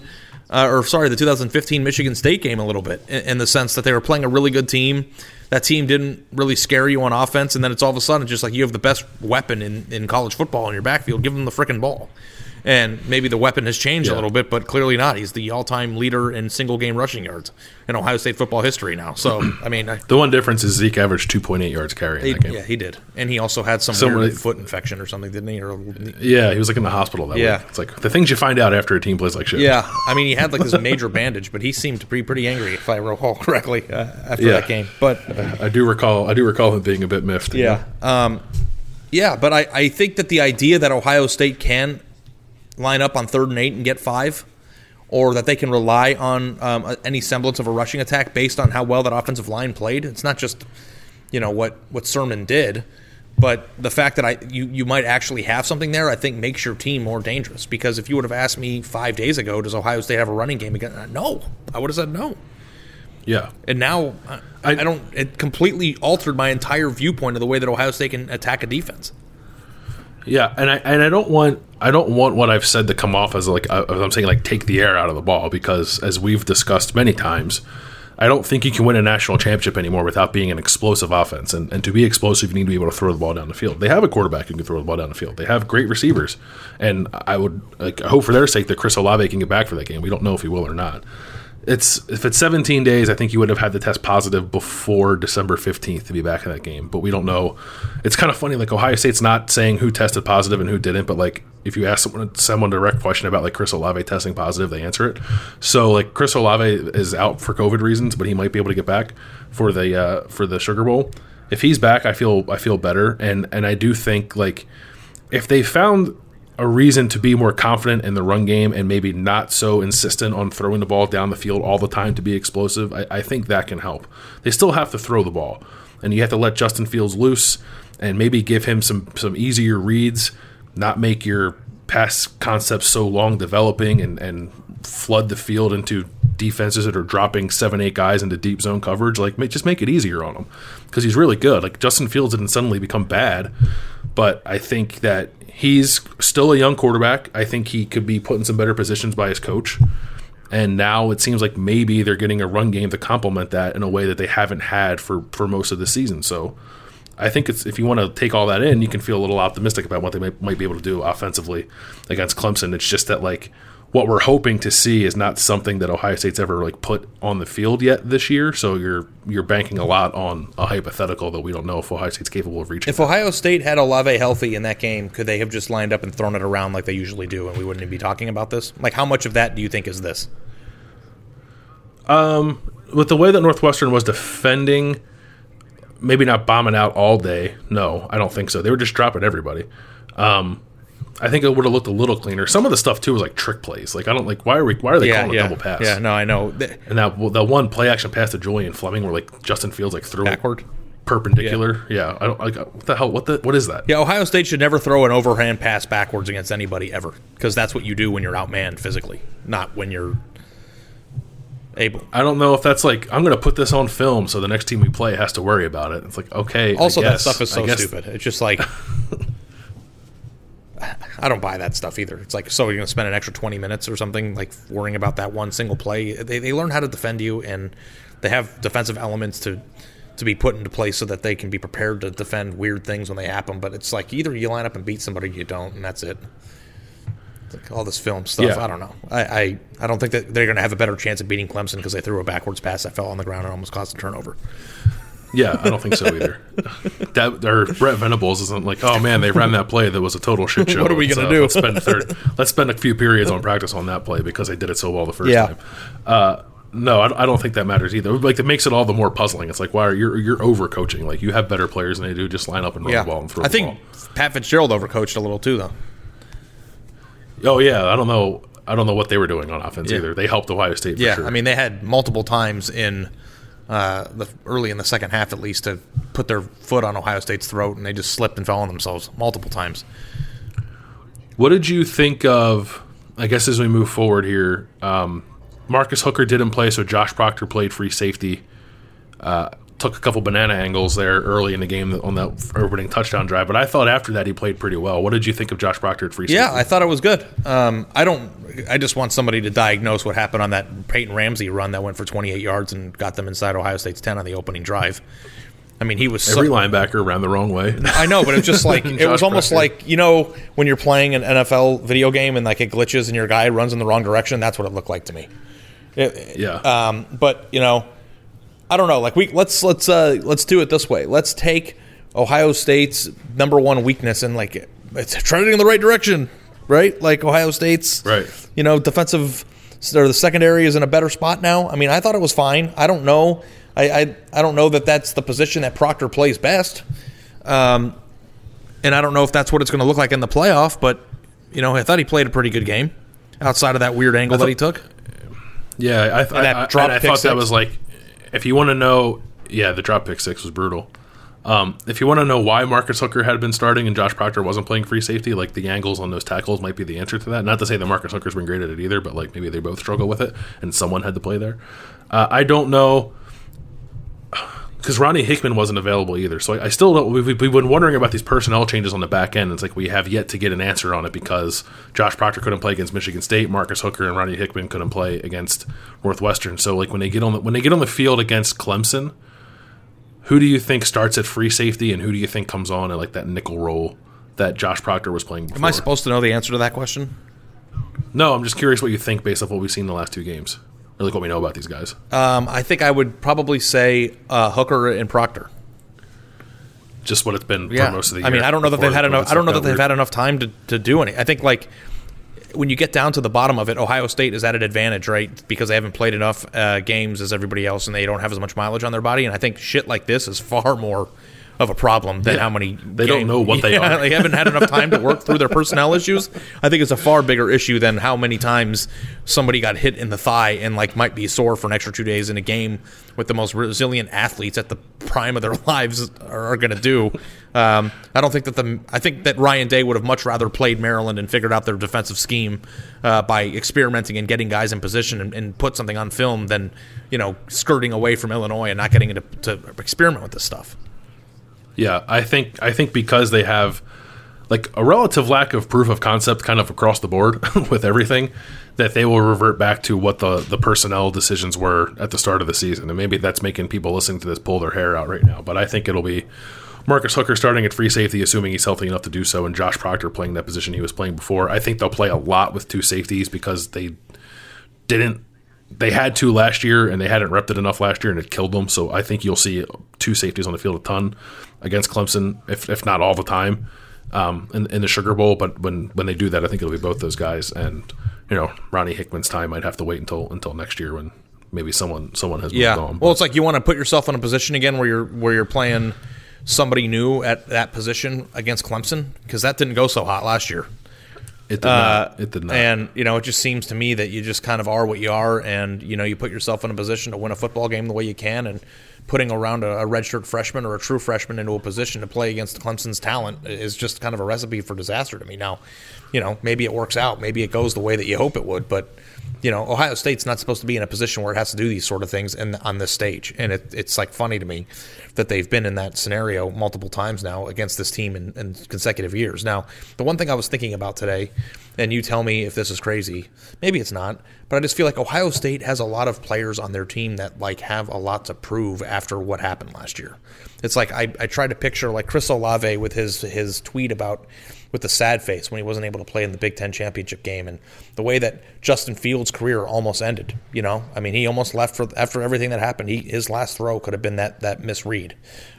Michigan State game a little bit, in the sense that they were playing a really good team. That team didn't really scare you on offense, and then it's all of a sudden just like you have the best weapon in college football in your backfield. Give them the frickin' ball. And maybe the weapon has changed a little bit, but clearly not. He's the all-time leader in single-game rushing yards in Ohio State football history now. So, I mean... the one difference is Zeke averaged 2.8 yards carry in that game. Yeah, he did. And he also had some weird foot infection or something, didn't he? Yeah, he was like in the hospital that week. It's like the things you find out after a team plays like shit. Yeah, I mean, he had like this major bandage, but he seemed to be pretty angry, if I recall correctly, after that game. But I do recall him being a bit miffed. Yeah. But I think that the idea that Ohio State can line up on 3rd and 8 and get 5, or that they can rely on any semblance of a rushing attack based on how well that offensive line played. It's not just what Sermon did, but the fact that you might actually have something there, I think makes your team more dangerous. Because if you would have asked me 5 days ago, does Ohio State have a running game again? No, I would have said no. Yeah, and now I don't. It completely altered my entire viewpoint of the way that Ohio State can attack a defense. Yeah, and I don't want what I've said to come off as like I'm saying like take the air out of the ball, because as we've discussed many times, I don't think you can win a national championship anymore without being an explosive offense. And to be explosive, you need to be able to throw the ball down the field. They have a quarterback who can throw the ball down the field. They have great receivers, and I hope for their sake that Chris Olave can get back for that game. We don't know if he will or not. If it's 17 days, I think you would have had to test positive before December 15th to be back in that game. But we don't know. It's kind of funny. Like, Ohio State's not saying who tested positive and who didn't. But, like, if you ask someone a direct question about, like, Chris Olave testing positive, they answer it. So, like, Chris Olave is out for COVID reasons, but he might be able to get back for the Sugar Bowl. if he's back, I feel better, and I do think like if they found a reason to be more confident in the run game and maybe not so insistent on throwing the ball down the field all the time to be explosive, I think that can help. They still have to throw the ball, and you have to let Justin Fields loose and maybe give him some easier reads, not make your pass concepts so long developing and flood the field into defenses that are dropping 7-8 guys into deep zone coverage. Like, just make it easier on him, because he's really good. Like, Justin Fields didn't suddenly become bad, but I think that he's still a young quarterback. I think he could be put in some better positions by his coach. And now it seems like maybe they're getting a run game to complement that in a way that they haven't had for most of the season. So I think if you want to take all that in, you can feel a little optimistic about what they might be able to do offensively against Clemson. It's just that, like, what we're hoping to see is not something that Ohio State's ever like put on the field yet this year. So you're banking a lot on a hypothetical that we don't know if Ohio State's capable of reaching. If Ohio State had Olave healthy in that game, could they have just lined up and thrown it around like they usually do, and we wouldn't be talking about this? Like, how much of that do you think is this? With the way that Northwestern was defending, maybe not bombing out all day. No, I don't think so. They were just dropping everybody. I think it would have looked a little cleaner. Some of the stuff too was like trick plays. Like, I don't like why are they calling a double pass? Yeah, no, I know. And that one play action pass to Julian Fleming where like Justin Fields like threw backward, it perpendicular. Yeah, I don't like what the hell. What is that? Yeah, Ohio State should never throw an overhand pass backwards against anybody ever, because that's what you do when you're outmanned physically, not when you're able. I don't know if that's like, I'm going to put this on film so the next team we play has to worry about it. It's like, okay. Also, that stuff is so stupid. It's just like, I don't buy that stuff either. It's like, so you're going to spend an extra 20 minutes or something like worrying about that one single play. They learn how to defend you, and they have defensive elements to be put into place so that they can be prepared to defend weird things when they happen. But it's like, either you line up and beat somebody or you don't, and that's it. Like all this film stuff, yeah. I don't know. I don't think that they're going to have a better chance of beating Clemson because they threw a backwards pass that fell on the ground and almost caused a turnover. Yeah, I don't think so either. Brett Venables isn't like, oh man, they ran that play that was a total shit show. What are we going to do? Let's spend a few periods on practice on that play because they did it so well the first time. No, I don't think that matters either. Like, it makes it all the more puzzling. It's like, why you're overcoaching? Like, you have better players than they do. Just line up and run the ball and throw the ball. I think Pat Fitzgerald overcoached a little too, though. Oh yeah, I don't know what they were doing on offense either. They helped Ohio State for sure. I mean, they had multiple times in early in the second half at least to put their foot on Ohio State's throat, and they just slipped and fell on themselves multiple times. What did you think of, I guess, as we move forward here? Marcus Hooker didn't play, so Josh Proctor played free safety. Took a couple banana angles there early in the game on that opening touchdown drive, but I thought after that he played pretty well. What did you think of Josh Proctor at free safety? Yeah, I thought it was good. I just want somebody to diagnose what happened on that Peyton Ramsey run that went for 28 yards and got them inside Ohio State's 10 on the opening drive. I mean, he was every linebacker ran the wrong way. I know, but it's just like it was almost like, you know, when you're playing an NFL video game and like it glitches and your guy runs in the wrong direction. That's what it looked like to me. But you know, I don't know. Like let's do it this way. Let's take Ohio State's number one weakness and like it's trending in the right direction, right? Like Ohio State's, right? You know, defensive or the secondary is in a better spot now. I mean, I thought it was fine. I don't know. I don't know that that's the position that Proctor plays best, and I don't know if that's what it's going to look like in the playoff. But you know, I thought he played a pretty good game outside of that weird angle that he took. Yeah, I thought that was like, if you want to know, the drop pick six was brutal. If you want to know why Marcus Hooker had been starting and Josh Proctor wasn't playing free safety, like the angles on those tackles might be the answer to that. Not to say that Marcus Hooker's been great at it either, but like maybe they both struggle with it and someone had to play there. I don't know, because Ronnie Hickman wasn't available either. So I still don't. We've been wondering about these personnel changes on the back end. It's like we have yet to get an answer on it because Josh Proctor couldn't play against Michigan State, Marcus Hooker and Ronnie Hickman couldn't play against Northwestern. So like when they get on the field against Clemson, who do you think starts at free safety and who do you think comes on at like that nickel role that Josh Proctor was playing before? Am I supposed to know the answer to that question? No, I'm just curious what you think based off what we've seen in the last two games. Or like what we know about these guys. I think I would probably say Hooker and Proctor. Just what it's been for most of the year. I mean, I don't know that they've had enough. I don't know that they've had enough time to do any. I think like when you get down to the bottom of it, Ohio State is at an advantage, right? Because they haven't played enough games as everybody else, and they don't have as much mileage on their body. And I think shit like this is far more of a problem than how many they don't know what they are. They haven't had enough time to work through their personnel issues. I think it's a far bigger issue than how many times somebody got hit in the thigh and like might be sore for an extra 2 days in a game with the most resilient athletes at the prime of their lives are going to do. I don't think that I think that Ryan Day would have much rather played Maryland and figured out their defensive scheme by experimenting and getting guys in position and put something on film than, skirting away from Illinois and not getting to experiment with this stuff. Yeah, I think because they have like a relative lack of proof of concept kind of across the board with everything, that they will revert back to what the personnel decisions were at the start of the season. And maybe that's making people listening to this pull their hair out right now. But I think it'll be Marcus Hooker starting at free safety, assuming he's healthy enough to do so, and Josh Proctor playing that position he was playing before. I think they'll play a lot with 2 safeties because they had 2 last year, and they hadn't repped it enough last year, and it killed them. So I think you'll see 2 safeties on the field a ton against Clemson, if not all the time, in the Sugar Bowl. But when they do that, I think it'll be both those guys. And Ronnie Hickman's time might have to wait until next year when maybe someone has moved on. Well, it's like you want to put yourself in a position again where you're playing somebody new at that position against Clemson, because that didn't go so hot last year. It did not. It did not. And, it just seems to me that you just kind of are what you are, and, you put yourself in a position to win a football game the way you can, and putting around a redshirt freshman or a true freshman into a position to play against Clemson's talent is just kind of a recipe for disaster to me. Now, maybe it works out. Maybe it goes the way that you hope it would, but Ohio State's not supposed to be in a position where it has to do these sort of things on this stage. And it's like funny to me that they've been in that scenario multiple times now against this team in consecutive years. Now, the one thing I was thinking about today, and you tell me if this is crazy, maybe it's not, but I just feel like Ohio State has a lot of players on their team that like have a lot to prove after what happened last year. It's like I try to picture like Chris Olave with his tweet about with the sad face when he wasn't able to play in the Big Ten championship game, and the way that Justin Fields' career almost ended. I mean, he almost left after everything that happened. His last throw could have been that misread.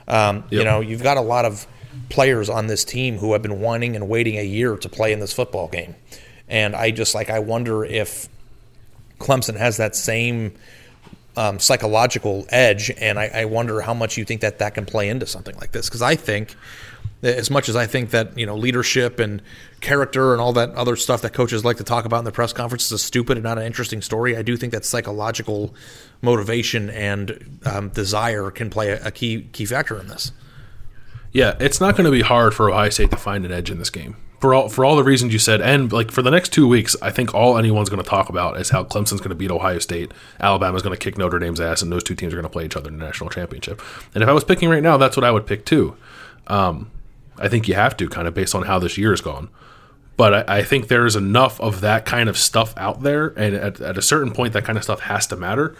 You've got a lot of players on this team who have been wanting and waiting a year to play in this football game, and I wonder if Clemson has that same psychological edge, and I wonder how much you think that can play into something like this, because I think, as much as I think that leadership and character and all that other stuff that coaches like to talk about in the press conferences is stupid and not an interesting story, I do think that psychological motivation and desire can play a key factor in this. Yeah, it's not going to be hard for Ohio State to find an edge in this game for all the reasons you said, and like for the next 2 weeks, I think all anyone's going to talk about is how Clemson's going to beat Ohio State, Alabama's going to kick Notre Dame's ass, and those 2 teams are going to play each other in the national championship. And if I was picking right now, that's what I would pick too. I think you have to, kind of based on how this year has gone. But I think there's enough of that kind of stuff out there, and at a certain point, that kind of stuff has to matter.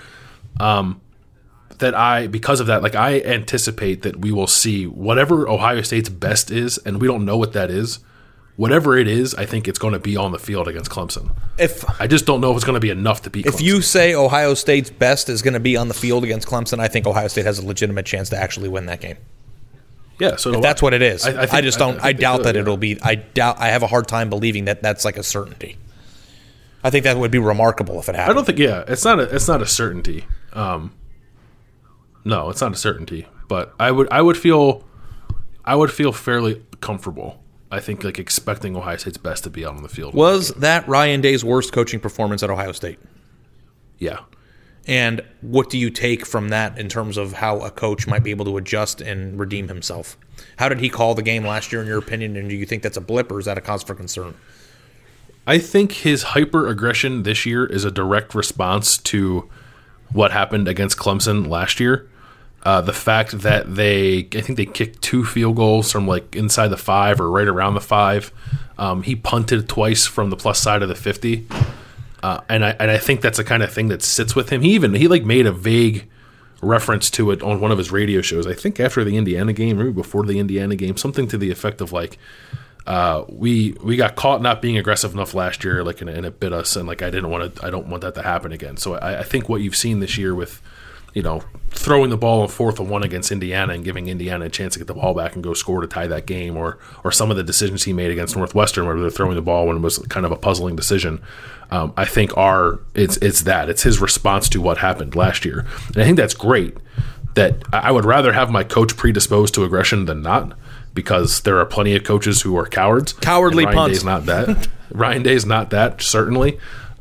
Because of that, like I anticipate that we will see whatever Ohio State's best is, and we don't know what that is. Whatever it is, I think it's going to be on the field against Clemson. I just don't know if it's going to be enough to beat Clemson. If you say Ohio State's best is going to be on the field against Clemson, I think Ohio State has a legitimate chance to actually win that game. Yeah, so if that's what it is. I doubt that it'll be. I have a hard time believing that that's like a certainty. I think that would be remarkable if it happened. I don't think. Yeah, it's not a certainty. No, it's not a certainty. But I would feel fairly comfortable. I think like expecting Ohio State's best to be out on the field. Was that Ryan Day's worst coaching performance at Ohio State? Yeah. And what do you take from that in terms of how a coach might be able to adjust and redeem himself? How did he call the game last year, in your opinion, and do you think that's a blip, or is that a cause for concern? I think his hyper-aggression this year is a direct response to what happened against Clemson last year. The fact that I think they kicked 2 field goals from like inside the 5 or right around the 5. He punted twice from the plus side of the 50. And I think that's the kind of thing that sits with him. He made a vague reference to it on one of his radio shows. I think after the Indiana game, maybe before the Indiana game, something to the effect of like, we got caught not being aggressive enough last year, like and it bit us, and like I don't want that to happen again. So I think what you've seen this year with throwing the ball on 4th and 1 against Indiana and giving Indiana a chance to get the ball back and go score to tie that game, or some of the decisions he made against Northwestern where they're throwing the ball when it was kind of a puzzling decision, I think it's his response to what happened last year. And I think that's great. That I would rather have my coach predisposed to aggression than not, because there are plenty of coaches who are cowards. Cowardly punts. Ryan Day's not that. Ryan Day's not that, certainly.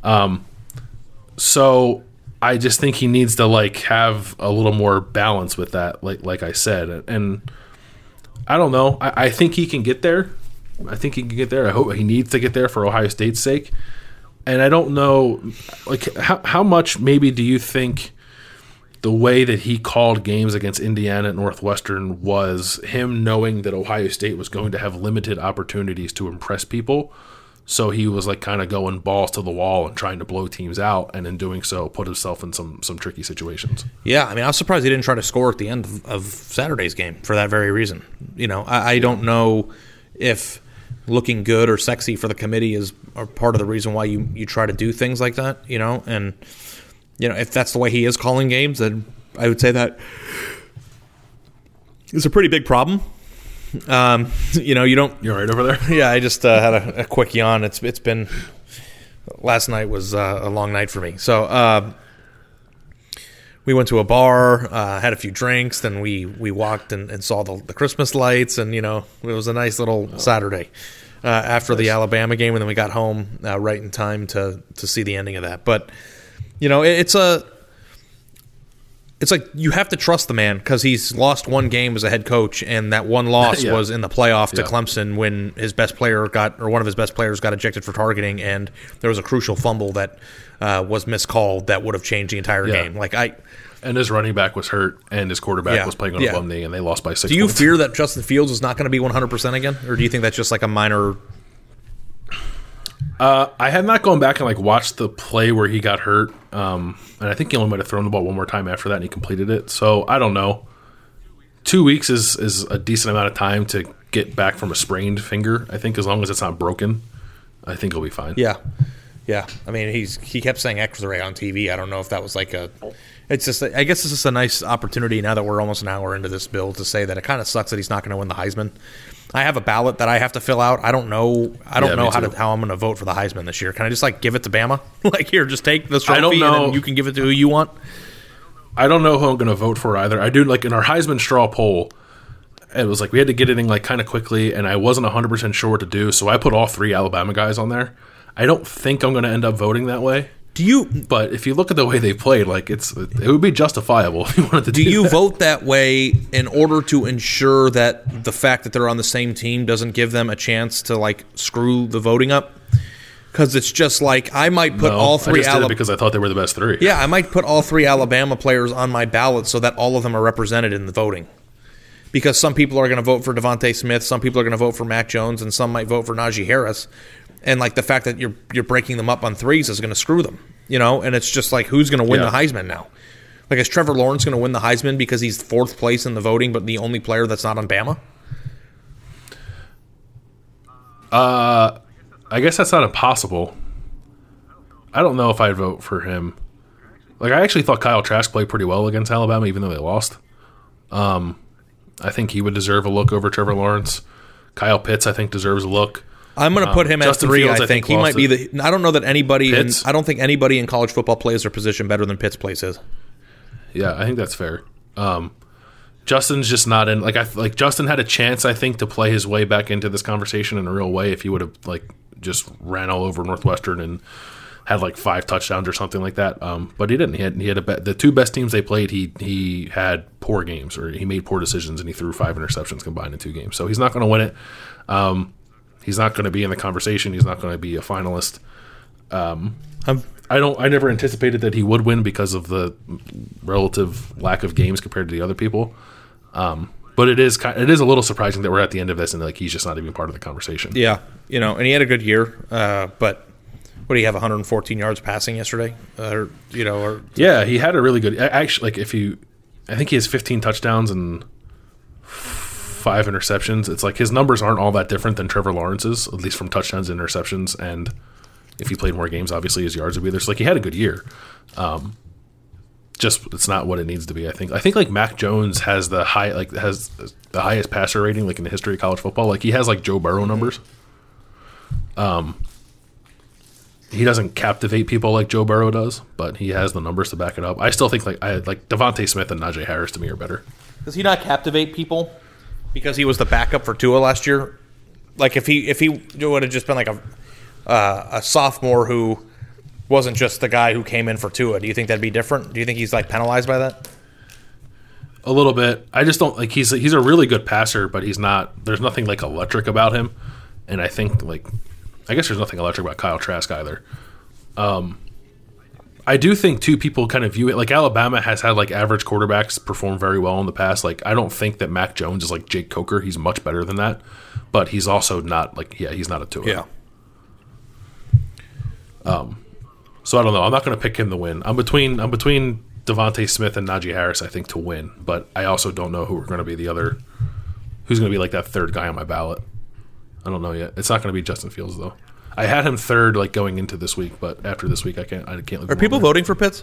So I just think he needs to have a little more balance with that, like I said. And I don't know. I think he can get there. I hope he needs to get there for Ohio State's sake. And I don't know, how much maybe do you think the way that he called games against Indiana and Northwestern was him knowing that Ohio State was going to have limited opportunities to impress people? So he was kind of going balls to the wall and trying to blow teams out, and in doing so put himself in some tricky situations. Yeah, I was surprised he didn't try to score at the end of Saturday's game for that very reason. I don't know if looking good or sexy for the committee is part of the reason why you try to do things like that, and if that's the way he is calling games, then I would say that it's a pretty big problem. You don't. You're right over there. Yeah, I just had a quick yawn. It's been, last night was a long night for me. So we went to a bar, had a few drinks, then we walked and saw the Christmas lights, and it was a nice little Saturday after the Alabama game, and then we got home right in time to see the ending of that. But it's like you have to trust the man, because he's lost one game as a head coach, and that one loss was in the playoff to Clemson when his best player one of his best players got ejected for targeting, and there was a crucial fumble that was miscalled that would have changed the entire game. And his running back was hurt, and his quarterback was playing on a bum knee, and they lost by 6 points. Do you fear that Justin Fields is not going to be 100% again, or do you think that's just a minor? I have not gone back and watched the play where he got hurt, and I think he only might have thrown the ball one more time after that, and he completed it. So I don't know. 2 weeks is a decent amount of time to get back from a sprained finger. I think as long as it's not broken, I think he'll be fine. Yeah. He kept saying X-ray on TV. I don't know if that was it's just, I guess it's just a nice opportunity now that we're almost an hour into this build to say that it kind of sucks that he's not going to win the Heisman. I have a ballot that I have to fill out. I don't know how I'm going to vote for the Heisman this year. Can I just give it to Bama? Here, just take this trophy and then you can give it to who you want. I don't know who I'm going to vote for either. I do in our Heisman straw poll. It was we had to get it in kind of quickly, and I wasn't 100% sure what to do, so I put all 3 Alabama guys on there. I don't think I'm going to end up voting that way. But if you look at the way they played, it would be justifiable if you wanted to do that. Do you vote that way in order to ensure that the fact that they're on the same team doesn't give them a chance to screw the voting up? Because it's just I might put all 3 I just did it because I thought they were the best 3. Yeah, I might put all 3 Alabama players on my ballot so that all of them are represented in the voting. Because some people are going to vote for Devontae Smith, some people are going to vote for Mac Jones, and some might vote for Najee Harris. And the fact that you're breaking them up on 3s is going to screw them, And it's just who's going to win the Heisman now? Is Trevor Lawrence going to win the Heisman because he's 4th place in the voting, but the only player that's not on Bama? I guess that's not impossible. I don't know if I'd vote for him. I actually thought Kyle Trask played pretty well against Alabama, even though they lost. I think he would deserve a look over Trevor Lawrence. Kyle Pitts, I think, deserves a look. I'm going to put him at 3. Fields, I think he might be the. I don't know that anybody. I don't think anybody in college football plays their position better than Pitts plays his. Yeah, I think that's fair. Justin's just not in. Justin had a chance, I think, to play his way back into this conversation in a real way if he would have just ran all over Northwestern and had 5 touchdowns or something like that. But he didn't. He had the 2 best teams they played. He had poor games, or he made poor decisions, and he threw 5 interceptions combined in 2 games. So he's not going to win it. He's not going to be in the conversation. He's not going to be a finalist. I never anticipated that he would win because of the relative lack of games compared to the other people. But it is a little surprising that we're at the end of this and he's just not even part of the conversation. Yeah, and he had a good year. But what do you have? 114 yards passing yesterday, yeah, he had a really good. Actually, I think he has 15 touchdowns and 5 interceptions. It's his numbers aren't all that different than Trevor Lawrence's, at least from touchdowns and interceptions. And if he played more games, obviously his yards would be there. So he had a good year. just it's not what it needs to be. I think like Mac Jones has the highest passer rating like in the history of college football. Like he has like Joe Burrow numbers. He doesn't captivate people like Joe Burrow does, but he has the numbers to back it up. I still think like Devontae Smith and Najee Harris to me are better. Does he not captivate people because he was the backup for Tua last year? Like if he would have just been like a sophomore who wasn't just the guy who came in for Tua, do you think that'd be different? Do you think he's like penalized by that? A little bit. I just don't like he's a really good passer, but he's not. There's nothing like electric about him, and I think I guess there's nothing electric about Kyle Trask either. I do think too people kind of view it like Alabama has had like average quarterbacks perform very well in the past. Like I don't think that Mac Jones is like Jake Coker. He's much better than that, but he's also not he's not a Tua. Yeah. So I don't know. I'm not going to pick him to win. I'm between Devontae Smith and Najee Harris, I think, to win. But I also don't know who's going to be like that third guy on my ballot. I don't know yet. It's not going to be Justin Fields though. I had him third like going into this week, but after this week I can't. Are people voting for Pitts?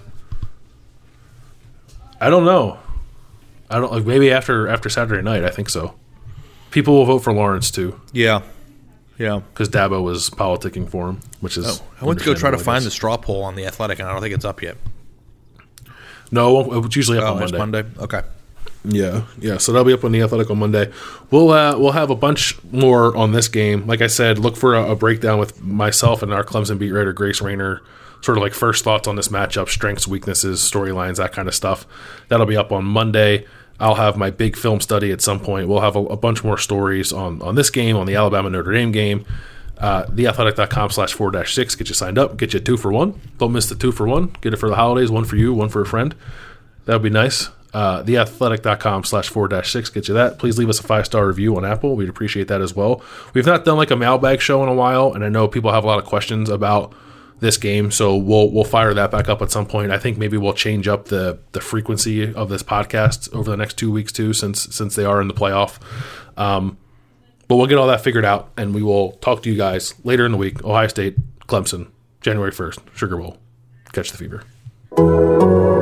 I don't know. I don't like maybe after Saturday night. I think so. People will vote for Lawrence too. Yeah. Because Dabo was politicking for him, which is. I went to go try to find the straw poll on The Athletic, and I don't think it's up yet. No, it's usually up on Monday. It's Monday. Okay. Yeah. So that'll be up on The Athletic on Monday. We'll have a bunch more on this game. Like I said, look for a breakdown with myself and our Clemson beat writer Grace Rayner, sort of like first thoughts on this matchup, strengths, weaknesses, storylines, that kind of stuff. That'll be up on Monday. I'll have my big film study at some point. We'll have a bunch more stories on this game, on the Alabama-Notre Dame game. Theathletic.com/4-6. Get you signed up. Get you a 2-for-1. Don't miss the 2-for-1. Get it for the holidays. One for you, one for a friend. That would be nice. Theathletic.com/4-6. Get you that. Please leave us a 5-star review on Apple. We'd appreciate that as well. We've not done like a mailbag show in a while, and I know people have a lot of questions about this game, so we'll fire that back up at some point. I think maybe we'll change up the frequency of this podcast over the next 2 weeks too, since they are in the playoff. But we'll get all that figured out, and we will talk to you guys later in the week. Ohio State, Clemson, January 1st, Sugar Bowl. Catch the fever.